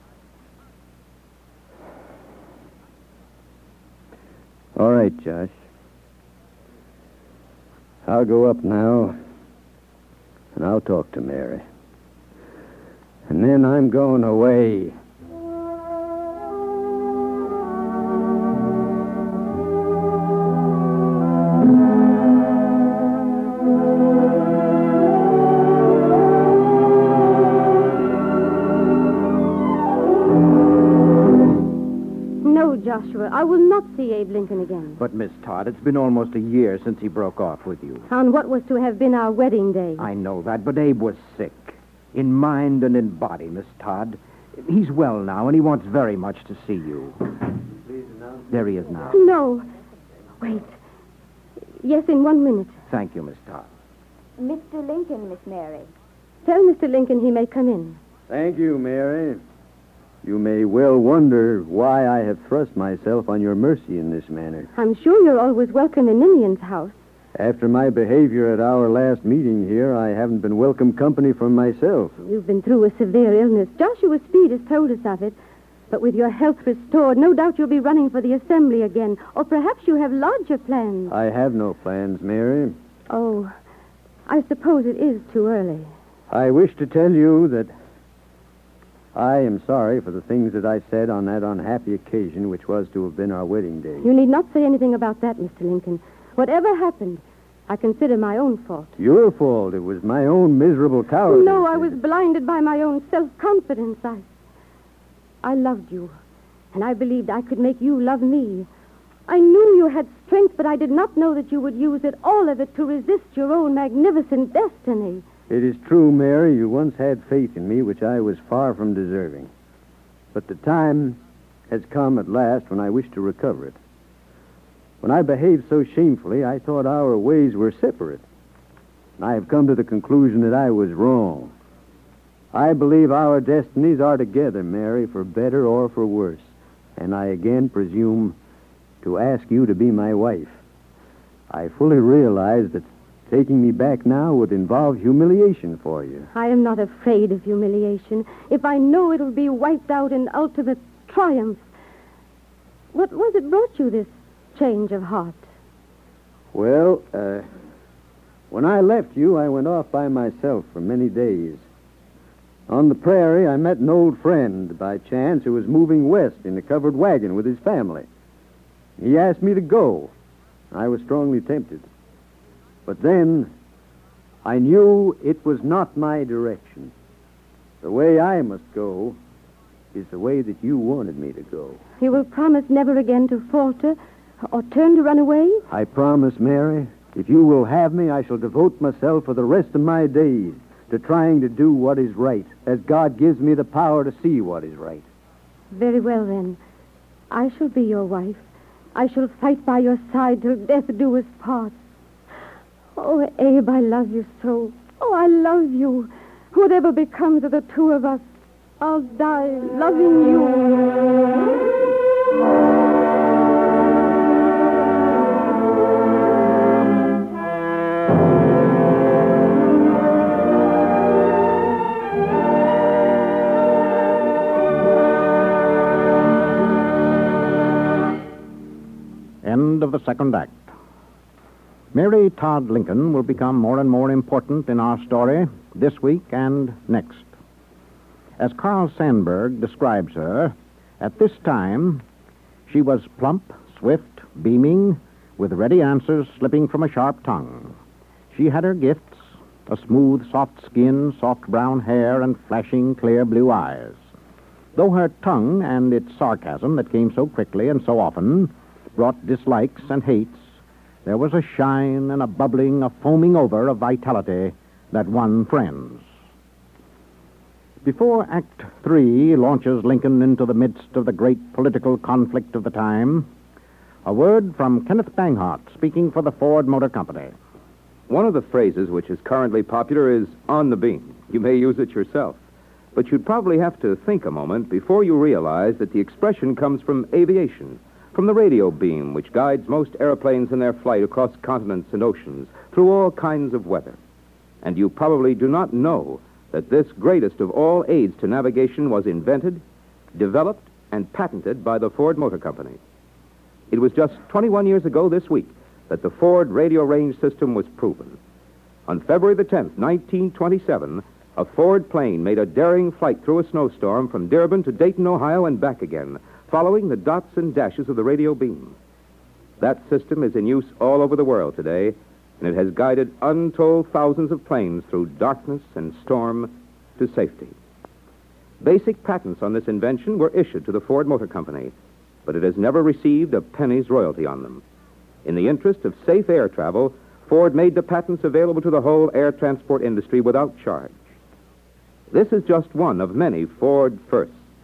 Speaker 4: All right, Josh. I'll go up now, and I'll talk to Mary. And then I'm going away.
Speaker 12: Joshua, I will not see Abe Lincoln again.
Speaker 5: But, Miss Todd, it's been almost a year since he broke off with you.
Speaker 12: On what was to have been our wedding day.
Speaker 5: I know that, but Abe was sick. In mind and in body, Miss Todd.
Speaker 10: He's well now, and he wants very much to see you. There he is now.
Speaker 12: No. Wait. Yes, in 1 minute.
Speaker 10: Thank you, Miss Todd.
Speaker 7: Mr. Lincoln, Miss Mary.
Speaker 12: Tell Mr. Lincoln he may come in.
Speaker 4: Thank you, Mary. You may well wonder why I have thrust myself on your mercy in this manner.
Speaker 12: I'm sure you're always welcome in Ninian's house.
Speaker 4: After my behavior at our last meeting here, I haven't been welcome company from myself.
Speaker 12: You've been through a severe illness. Joshua Speed has told us of it. But with your health restored, no doubt you'll be running for the assembly again. Or perhaps you have larger plans.
Speaker 4: I have no plans, Mary.
Speaker 12: Oh, I suppose it is too early.
Speaker 4: I wish to tell you that I am sorry for the things that I said on that unhappy occasion which was to have been our wedding day.
Speaker 12: You need not say anything about that, Mr. Lincoln. Whatever happened, I consider my own fault.
Speaker 4: Your fault. It was my own miserable cowardice.
Speaker 12: No, I was blinded by my own self-confidence. I loved you, and I believed I could make you love me. I knew you had strength, but I did not know that you would use it, all of it, to resist your own magnificent destiny.
Speaker 4: It is true, Mary, you once had faith in me, which I was far from deserving. But the time has come at last when I wish to recover it. When I behaved so shamefully, I thought our ways were separate. I have come to the conclusion that I was wrong. I believe our destinies are together, Mary, for better or for worse. And I again presume to ask you to be my wife. I fully realize that taking me back now would involve humiliation for you.
Speaker 12: I am not afraid of humiliation. If I know it will be wiped out in ultimate triumph. What was it brought you this change of heart?
Speaker 4: Well, when I left you, I went off by myself for many days. On the prairie, I met an old friend by chance who was moving west in a covered wagon with his family. He asked me to go. I was strongly tempted. But then I knew it was not my direction. The way I must go is the way that you wanted me to go.
Speaker 12: You will promise never again to falter or turn to run away?
Speaker 4: I promise, Mary. If you will have me, I shall devote myself for the rest of my days to trying to do what is right, as God gives me the power to see what is right.
Speaker 12: Very well, then. I shall be your wife. I shall fight by your side till death do us part. Oh, Abe, I love you so. Oh, I love you. Whatever becomes of the two of us, I'll die loving you.
Speaker 3: End of the second act. Mary Todd Lincoln will become more and more important in our story this week and next. As Carl Sandburg describes her, at this time, she was plump, swift, beaming, with ready answers slipping from a sharp tongue. She had her gifts, a smooth, soft skin, soft brown hair, and flashing, clear blue eyes. Though her tongue and its sarcasm that came so quickly and so often brought dislikes and hates, there was a shine and a bubbling, a foaming over of vitality that won friends. Before Act 3 launches Lincoln into the midst of the great political conflict of the time, a word from Kenneth Banghart, speaking for the Ford Motor Company.
Speaker 2: One of the phrases which is currently popular is on the beam. You may use it yourself. But you'd probably have to think a moment before you realize that the expression comes from aviation, from the radio beam which guides most airplanes in their flight across continents and oceans through all kinds of weather. And you probably do not know that this greatest of all aids to navigation was invented, developed, and patented by the Ford Motor Company. It was just 21 years ago this week that the Ford radio range system was proven. On February the 10th, 1927, a Ford plane made a daring flight through a snowstorm from Dearborn to Dayton, Ohio, and back again, following the dots and dashes of the radio beam. That system is in use all over the world today, and it has guided untold thousands of planes through darkness and storm to safety. Basic patents on this invention were issued to the Ford Motor Company, but it has never received a penny's royalty on them. In the interest of safe air travel, Ford made the patents available to the whole air transport industry without charge. This is just one of many Ford firsts.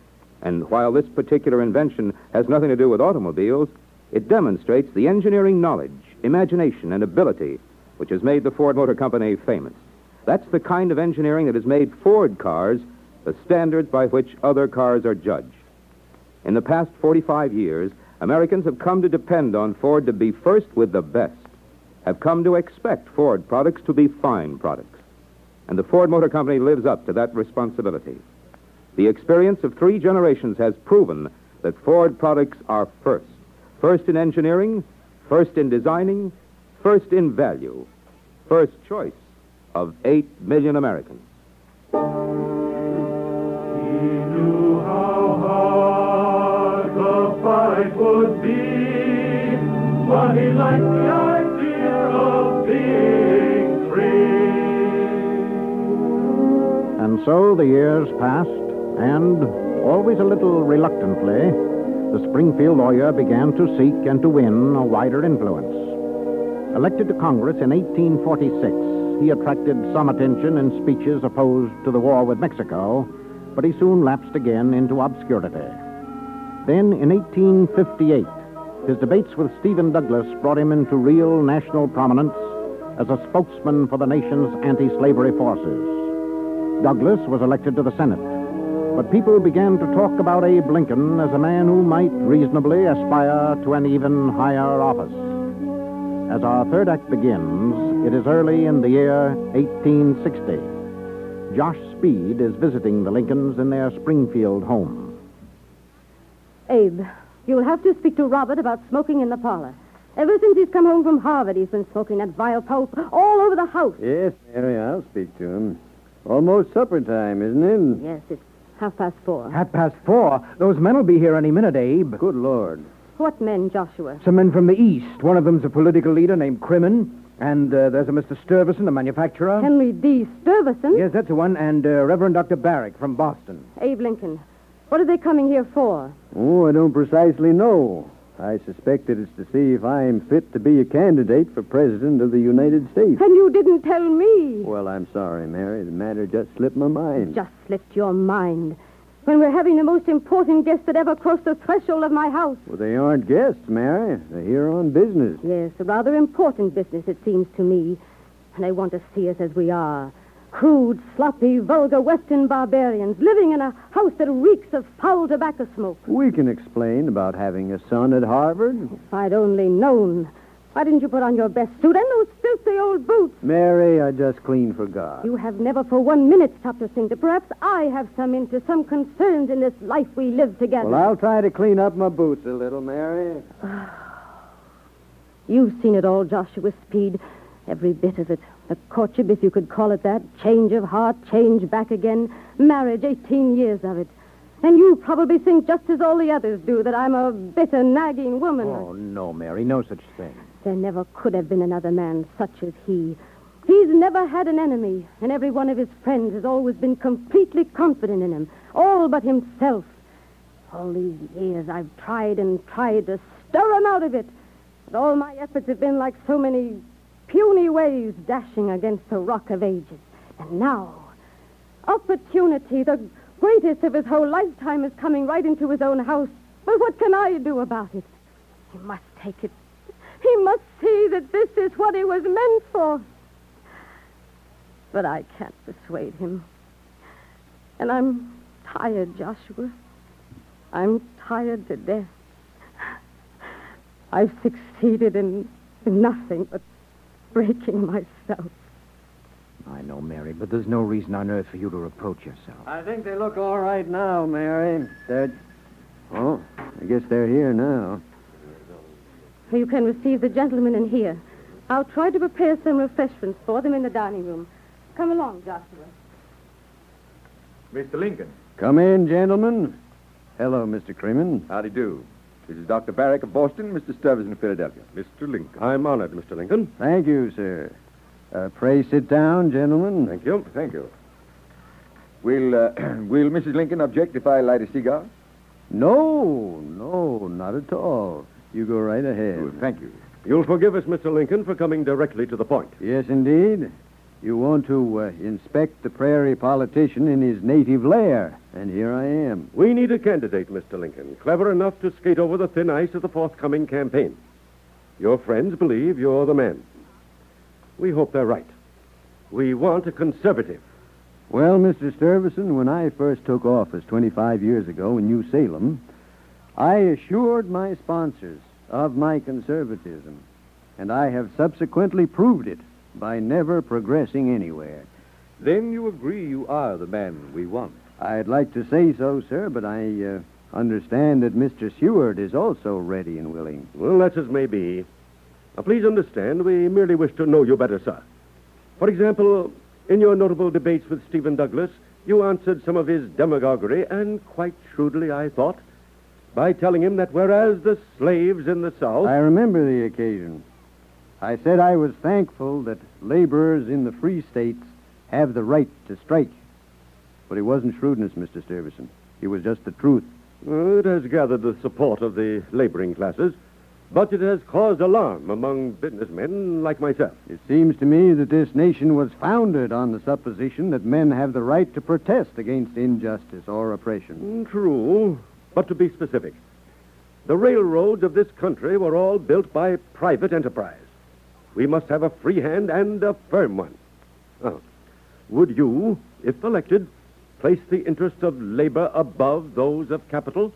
Speaker 2: And while this particular invention has nothing to do with automobiles, it demonstrates the engineering knowledge, imagination, and ability which has made the Ford Motor Company famous. That's the kind of engineering that has made Ford cars the standards by which other cars are judged. In the past 45 years, Americans have come to depend on Ford to be first with the best, have come to expect Ford products to be fine products. And the Ford Motor Company lives up to that responsibility. The experience of 3 generations has proven that Ford products are first. First in engineering, first in designing, first in value, first choice of 8 million Americans.
Speaker 1: He knew how hard the fight would be, but he liked the idea of being free.
Speaker 3: And so the years passed, and, always a little reluctantly, the Springfield lawyer began to seek and to win a wider influence. Elected to Congress in 1846, he attracted some attention in speeches opposed to the war with Mexico, but he soon lapsed again into obscurity. Then, in 1858, his debates with Stephen Douglas brought him into real national prominence as a spokesman for the nation's anti-slavery forces. Douglas was elected to the Senate, but people began to talk about Abe Lincoln as a man who might reasonably aspire to an even higher office. As our third act begins, it is early in the year 1860. Josh Speed is visiting the Lincolns in their Springfield home.
Speaker 12: Abe, you'll have to speak to Robert about smoking in the parlor. Ever since he's come home from Harvard, he's been smoking that vile pulp all over the house.
Speaker 4: Yes, Mary, I'll speak to him. Almost supper time, isn't it?
Speaker 12: Yes, it's 4:30.
Speaker 10: 4:30? Those men will be here any minute, Abe.
Speaker 4: Good Lord.
Speaker 12: What men, Joshua?
Speaker 10: Some men from the East. One of them's a political leader named Crimmon. And there's a Mr. Stuyvesant, a manufacturer.
Speaker 12: Henry D. Stuyvesant?
Speaker 10: Yes, that's the one. And Reverend Dr. Barrick from Boston.
Speaker 12: Abe Lincoln. What are they coming here for?
Speaker 4: Oh, I don't precisely know. I suspect that it's to see if I'm fit to be a candidate for President of the United States.
Speaker 12: And you didn't tell me.
Speaker 4: Well, I'm sorry, Mary. The matter just slipped my mind.
Speaker 12: Just slipped your mind. When we're having the most important guest that ever crossed the threshold of my house.
Speaker 4: Well, they aren't guests, Mary. They're here on business.
Speaker 12: Yes, a rather important business, it seems to me. And they want to see us as we are. Crude, sloppy, vulgar Western barbarians living in a house that reeks of foul tobacco smoke.
Speaker 4: We can explain about having a son at Harvard.
Speaker 12: If I'd only known. Why didn't you put on your best suit and those filthy old boots?
Speaker 4: Mary, I just clean forgot.
Speaker 12: You have never for 1 minute stopped to think that perhaps I have some interest, some concerns in this life we live together.
Speaker 4: Well, I'll try to clean up my boots a little, Mary.
Speaker 12: You've seen it all, Joshua Speed. Every bit of it. The courtship, if you could call it that. Change of heart, change back again. Marriage, 18 years of it. And you probably think, just as all the others do, that I'm a bitter, nagging woman.
Speaker 10: Oh, no, Mary, no such thing.
Speaker 12: There never could have been another man such as he. He's never had an enemy, and every one of his friends has always been completely confident in him, all but himself. All these years I've tried and tried to stir him out of it, but all my efforts have been like so many puny waves dashing against the rock of ages. And now, opportunity, the greatest of his whole lifetime, is coming right into his own house. But what can I do about it? He must take it. He must see that this is what he was meant for. But I can't persuade him. And I'm tired, Joshua. I'm tired to death. I've succeeded in nothing but breaking myself.
Speaker 10: I know, Mary, but there's no reason on earth for you to reproach yourself.
Speaker 4: I think they look all right now, Mary. Oh, I guess they're here now.
Speaker 12: You can receive the gentlemen in here. I'll try to prepare some refreshments for them in the dining room. Come along, Joshua.
Speaker 13: Mr. Lincoln.
Speaker 4: Come in, gentlemen. Hello, Mr. Creeman.
Speaker 13: Howdy do. This is Dr. Barrick of Boston, Mr. Stuyvesant of Philadelphia. Mr. Lincoln.
Speaker 5: I'm honored, Mr. Lincoln.
Speaker 4: Thank you, sir. Pray sit down, gentlemen.
Speaker 13: Thank you. Thank you. Will Mrs. Lincoln object if I light a cigar?
Speaker 4: No, not at all. You go right ahead.
Speaker 13: Good, thank you.
Speaker 5: You'll forgive us, Mr. Lincoln, for coming directly to the point.
Speaker 4: Yes, indeed. You want to inspect the prairie politician in his native lair, and here I am.
Speaker 14: We need a candidate, Mr. Lincoln, clever enough to skate over the thin ice of the forthcoming campaign. Your friends believe you're the man. We hope they're right. We want a conservative.
Speaker 4: Well, Mr. Stuyvesant, when I first took office 25 years ago in New Salem, I assured my sponsors of my conservatism, and I have subsequently proved it by never progressing anywhere.
Speaker 15: Then you agree you are the man we want?
Speaker 4: I'd like to say so, sir, but I understand that Mr. Seward is also ready and willing.
Speaker 14: Well, that's as may be. Now, please understand, we merely wish to know you better, sir. For example, in your notable debates with Stephen Douglas, you answered some of his demagoguery, and quite shrewdly, I thought, by telling him that whereas the slaves in the South...
Speaker 4: I remember the occasion. I said I was thankful that laborers in the free states have the right to strike. But it wasn't shrewdness, Mr. Stuyvesant. It was just the truth.
Speaker 14: Well, it has gathered the support of the laboring classes, but it has caused alarm among businessmen like myself.
Speaker 4: It seems to me that this nation was founded on the supposition that men have the right to protest against injustice or oppression.
Speaker 14: True, but to be specific, the railroads of this country were all built by private enterprise. We must have a free hand and a firm one. Oh, would you, if elected, place the interests of labor above those of capital?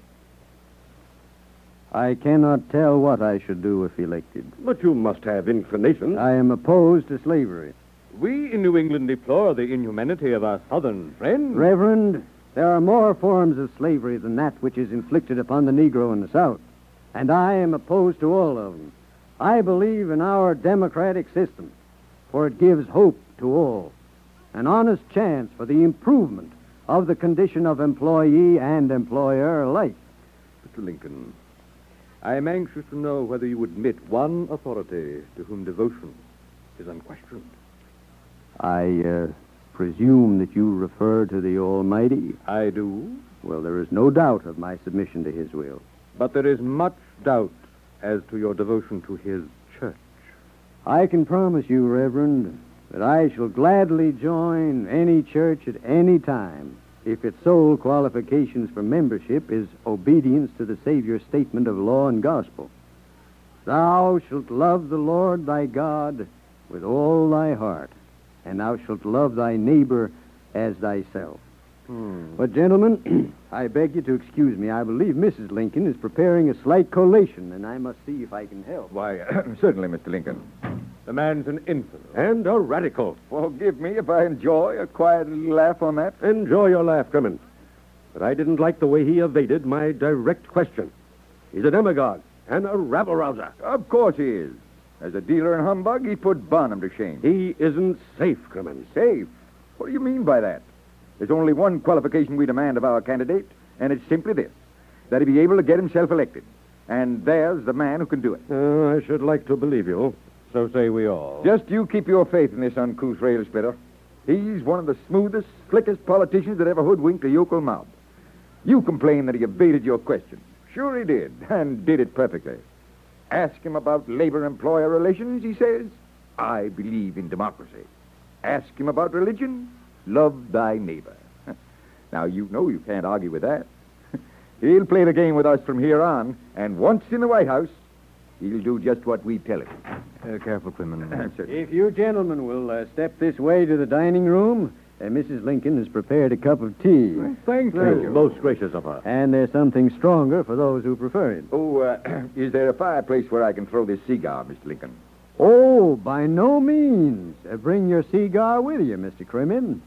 Speaker 4: I cannot tell what I should do if elected.
Speaker 14: But you must have inclination.
Speaker 4: I am opposed to slavery.
Speaker 15: We in New England deplore the inhumanity of our southern friends.
Speaker 4: Reverend, there are more forms of slavery than that which is inflicted upon the Negro in the South, and I am opposed to all of them. I believe in our democratic system, for it gives hope to all, an honest chance for the improvement of the condition of employee and employer alike.
Speaker 15: Mr. Lincoln, I am anxious to know whether you admit one authority to whom devotion is unquestioned.
Speaker 4: I presume that you refer to the Almighty.
Speaker 15: I do.
Speaker 4: Well, there is no doubt of my submission to His will.
Speaker 15: But there is much doubt as to your devotion to His church.
Speaker 4: I can promise you, Reverend, that I shall gladly join any church at any time if its sole qualifications for membership is obedience to the Savior's statement of law and gospel. Thou shalt love the Lord thy God with all thy heart, and thou shalt love thy neighbor as thyself. But, gentlemen, I beg you to excuse me. I believe Mrs. Lincoln is preparing a slight collation, and I must see if I can help.
Speaker 13: Why, certainly, Mr. Lincoln.
Speaker 14: The man's an infidel and a radical.
Speaker 13: Forgive me if I enjoy a quiet little laugh on that.
Speaker 14: Enjoy your laugh, Crimmins. But I didn't like the way he evaded my direct question. He's a demagogue and a rabble-rouser.
Speaker 13: Of course he is. As a dealer in humbug, he put Barnum to shame.
Speaker 14: He isn't safe, Crimmins.
Speaker 13: Safe? What do you mean by that? There's only one qualification we demand of our candidate, and it's simply this, that he be able to get himself elected. And there's the man who can do it.
Speaker 14: I should like to believe you.
Speaker 15: So say we all.
Speaker 13: Just you keep your faith in this uncouth rail splitter. He's one of the smoothest, slickest politicians that ever hoodwinked a yokel mob. You complain that he evaded your question. Sure he did, and did it perfectly. Ask him about labor-employer relations, he says, I believe in democracy. Ask him about religion, love thy neighbor. Now, you know you can't argue with that. He'll play the game with us from here on, and once in the White House, he'll do just what we tell him.
Speaker 15: Careful, Quinlan.
Speaker 4: If you gentlemen will step this way to the dining room, Mrs. Lincoln has prepared a cup of tea.
Speaker 14: Thank you. Most gracious of her.
Speaker 4: And there's something stronger for those who prefer it.
Speaker 13: Oh, is there a fireplace where I can throw this cigar, Mr. Lincoln?
Speaker 4: Oh, by no means. Bring your cigar with you, Mr. Crimmins.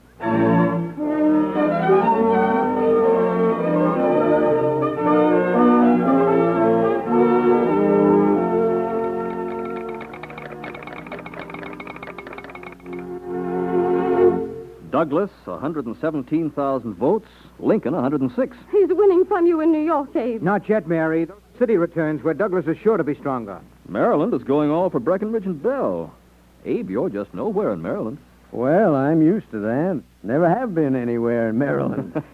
Speaker 11: Douglas, 117,000 votes. Lincoln, 106.
Speaker 12: He's winning from you in New York, Abe.
Speaker 10: Not yet, Mary. Those city returns where Douglas is sure to be stronger.
Speaker 11: Maryland is going all for Breckinridge and Bell. Abe, you're just nowhere in Maryland.
Speaker 4: Well, I'm used to that. Never have been anywhere in Maryland.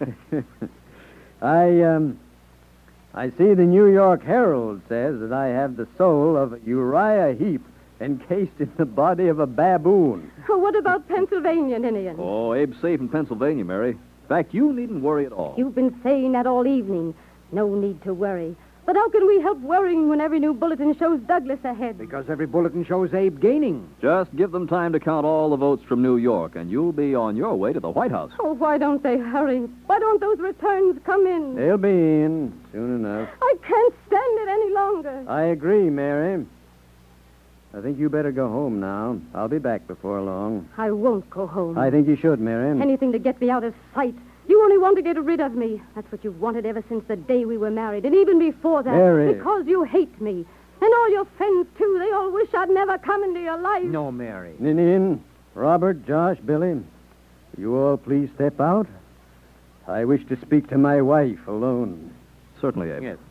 Speaker 4: I see the New York Herald says that I have the soul of Uriah Heep encased in the body of a baboon.
Speaker 12: Oh, what about Pennsylvania, Ninian?
Speaker 11: Oh, Abe's safe in Pennsylvania, Mary. In fact, you needn't worry at all.
Speaker 12: You've been saying that all evening. No need to worry. But how can we help worrying when every new bulletin shows Douglas ahead?
Speaker 10: Because every bulletin shows Abe gaining.
Speaker 11: Just give them time to count all the votes from New York, and you'll be on your way to the White House.
Speaker 12: Oh, why don't they hurry? Why don't those returns come in?
Speaker 4: They'll be in soon enough.
Speaker 12: I can't stand it any longer.
Speaker 4: I agree, Mary. I think you better go home now. I'll be back before long.
Speaker 12: I won't go home.
Speaker 4: I think you should, Mary.
Speaker 12: Anything to get me out of sight. You only want to get rid of me. That's what you've wanted ever since the day we were married, and even before that.
Speaker 4: Mary.
Speaker 12: Because you hate me. And all your friends, too. They all wish I'd never come into your life.
Speaker 10: No, Mary.
Speaker 4: Ninian, Robert, Josh, Billy, you all please step out. I wish to speak to my wife alone.
Speaker 11: Certainly, Abe.
Speaker 10: Yes.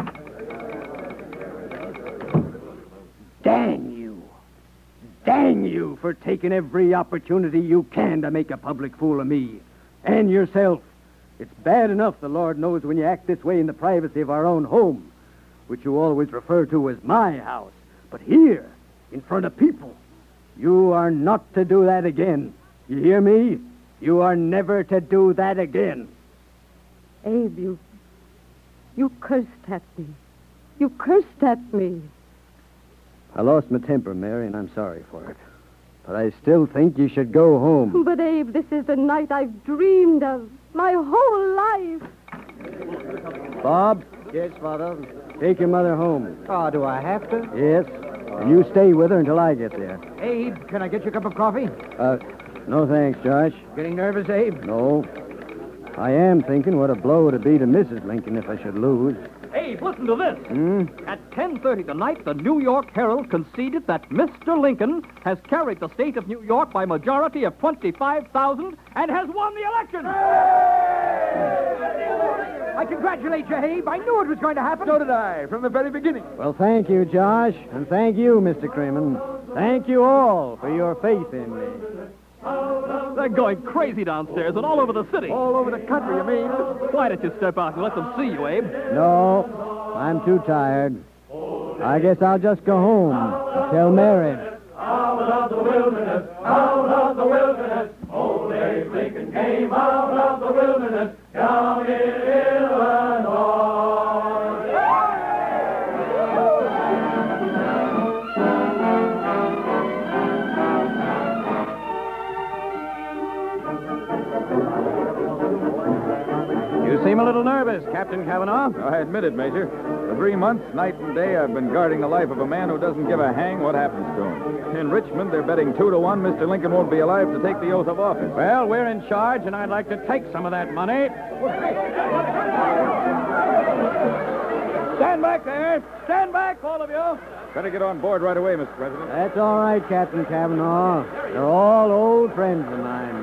Speaker 4: Dang you. Dang you for taking every opportunity you can to make a public fool of me. And yourself. It's bad enough, the Lord knows, when you act this way in the privacy of our own home, which you always refer to as my house. But here, in front of people, you are not to do that again. You hear me? You are never to do that again.
Speaker 12: Abe, you cursed at me. You cursed at me.
Speaker 4: I lost my temper, Mary, and I'm sorry for it. But I still think you should go home.
Speaker 12: But, Abe, this is the night I've dreamed of. My whole life.
Speaker 4: Bob?
Speaker 10: Yes, Father?
Speaker 4: Take your mother home.
Speaker 10: Oh, do I have to?
Speaker 4: Yes. And you stay with her until I get there.
Speaker 10: Abe, can I get you a cup of coffee?
Speaker 4: No thanks, Josh.
Speaker 10: Getting nervous, Abe?
Speaker 4: No. I am thinking what a blow it would be to Mrs. Lincoln if I should lose.
Speaker 11: Abe, listen to this.
Speaker 4: Hmm?
Speaker 11: At 10:30 tonight, the New York Herald conceded that Mr. Lincoln has carried the state of New York by majority of 25,000 and has won the election.
Speaker 10: I congratulate you, Abe. I knew it was going to happen.
Speaker 13: So did I, from the very beginning.
Speaker 4: Well, thank you, Josh. And thank you, Mr. Cremen. Thank you all for your faith in me.
Speaker 11: They're going crazy downstairs and all over the city.
Speaker 13: All over the country, you mean?
Speaker 11: Why don't you step out and let them see you, Abe?
Speaker 4: No, I'm too tired. I guess I'll just go home and tell Mary.
Speaker 1: Out of the wilderness, out of the wilderness, old Abe Lincoln came out of the wilderness, down in Illinois.
Speaker 10: You seem a little nervous, Captain Kavanaugh.
Speaker 13: I admit it, Major. For 3 months, night and day, I've been guarding the life of a man who doesn't give a hang what happens to him. In Richmond, they're betting 2-1 Mr. Lincoln won't be alive to take the oath of office.
Speaker 10: Well, we're in charge, and I'd like to take some of that money. Stand back there. Stand back, all of you.
Speaker 13: Better get on board right away, Mr. President.
Speaker 4: That's all right, Captain Kavanaugh. They're all old friends of mine.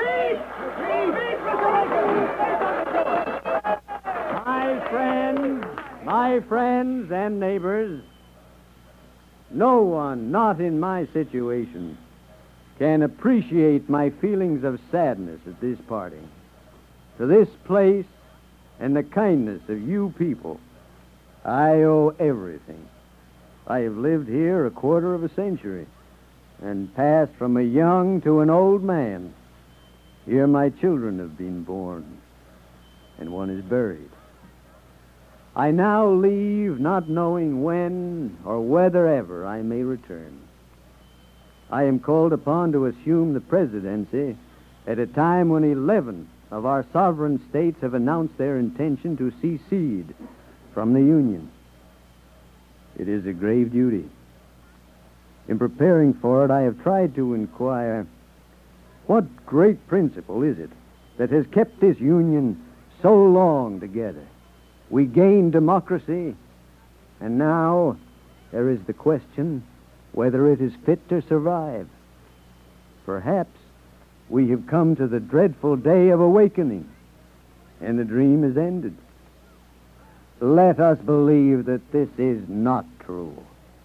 Speaker 4: My friends and neighbors, no one not in my situation can appreciate my feelings of sadness at this parting. To this place and the kindness of you people, I owe everything. I have lived here a quarter of a century and passed from a young to an old man. Here my children have been born, and one is buried. I now leave not knowing when or whether ever I may return. I am called upon to assume the presidency at a time when 11 of our sovereign states have announced their intention to secede from the Union. It is a grave duty. In preparing for it, I have tried to inquire, what great principle is it that has kept this Union so long together? We gained democracy, and now there is the question whether it is fit to survive. Perhaps we have come to the dreadful day of awakening, and the dream is ended. Let us believe that this is not true.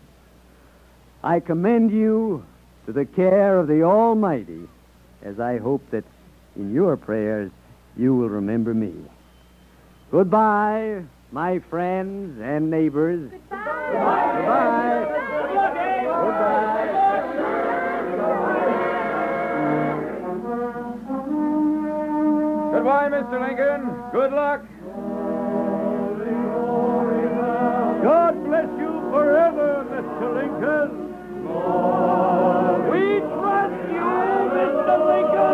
Speaker 4: I commend you to the care of the Almighty, as I hope that in your prayers you will remember me. Goodbye, my friends and neighbors. Goodbye. Goodbye.
Speaker 13: Goodbye, Mr. Lincoln. Good luck.
Speaker 1: God bless you forever, Mr. Lincoln. We trust you, Mr. Lincoln.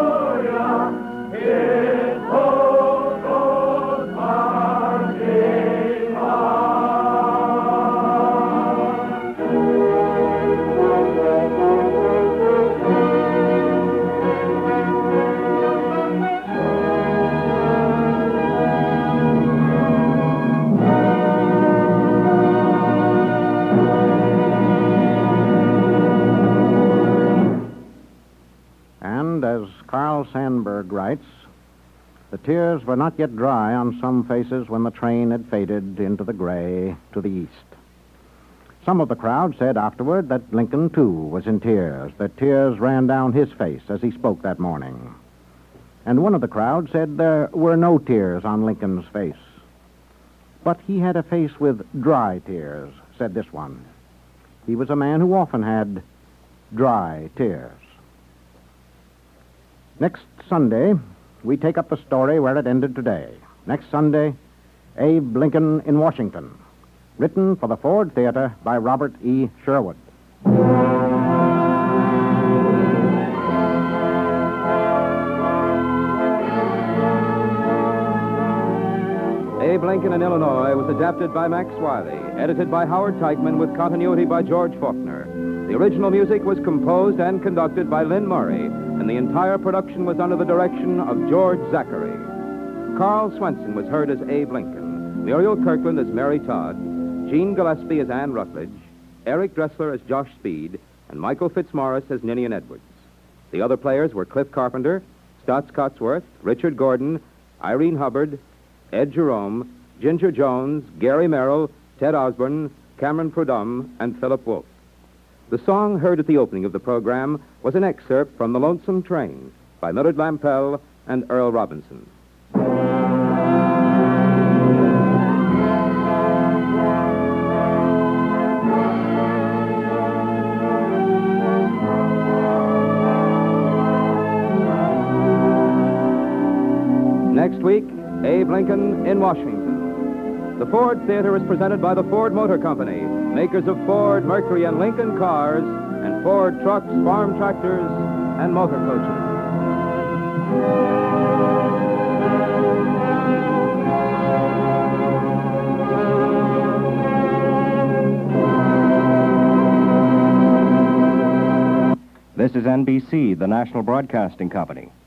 Speaker 1: His hope goes marching
Speaker 3: And as Carl Sandburg writes, the tears were not yet dry on some faces when the train had faded into the gray to the east. Some of the crowd said afterward that Lincoln, too, was in tears, that tears ran down his face as he spoke that morning. And one of the crowd said there were no tears on Lincoln's face. But he had a face with dry tears, said this one. He was a man who often had dry tears. Next Sunday, we take up the story where it ended today. Next Sunday, Abe Lincoln in Washington. Written for the Ford Theater by Robert E. Sherwood.
Speaker 2: Abe Lincoln in Illinois was adapted by Max Wiley, edited by Howard Teichman with continuity by George Faulkner. The original music was composed and conducted by Lynn Murray, and the entire production was under the direction of George Zachary. Carl Swenson was heard as Abe Lincoln, Muriel Kirkland as Mary Todd, Jean Gillespie as Anne Rutledge, Eric Dressler as Josh Speed, and Michael Fitzmaurice as Ninian Edwards. The other players were Cliff Carpenter, Stotts Cotsworth, Richard Gordon, Irene Hubbard, Ed Jerome, Ginger Jones, Gary Merrill, Ted Osborne, Cameron Prudhomme, and Philip Wolfe. The song heard at the opening of the program was an excerpt from The Lonesome Train by Millard Lampell and Earl Robinson. Next week, Abe Lincoln in Washington. The Ford Theater is presented by the Ford Motor Company, makers of Ford, Mercury, and Lincoln cars, and Ford trucks, farm tractors, and motor coaches.
Speaker 16: This is NBC, the National Broadcasting Company.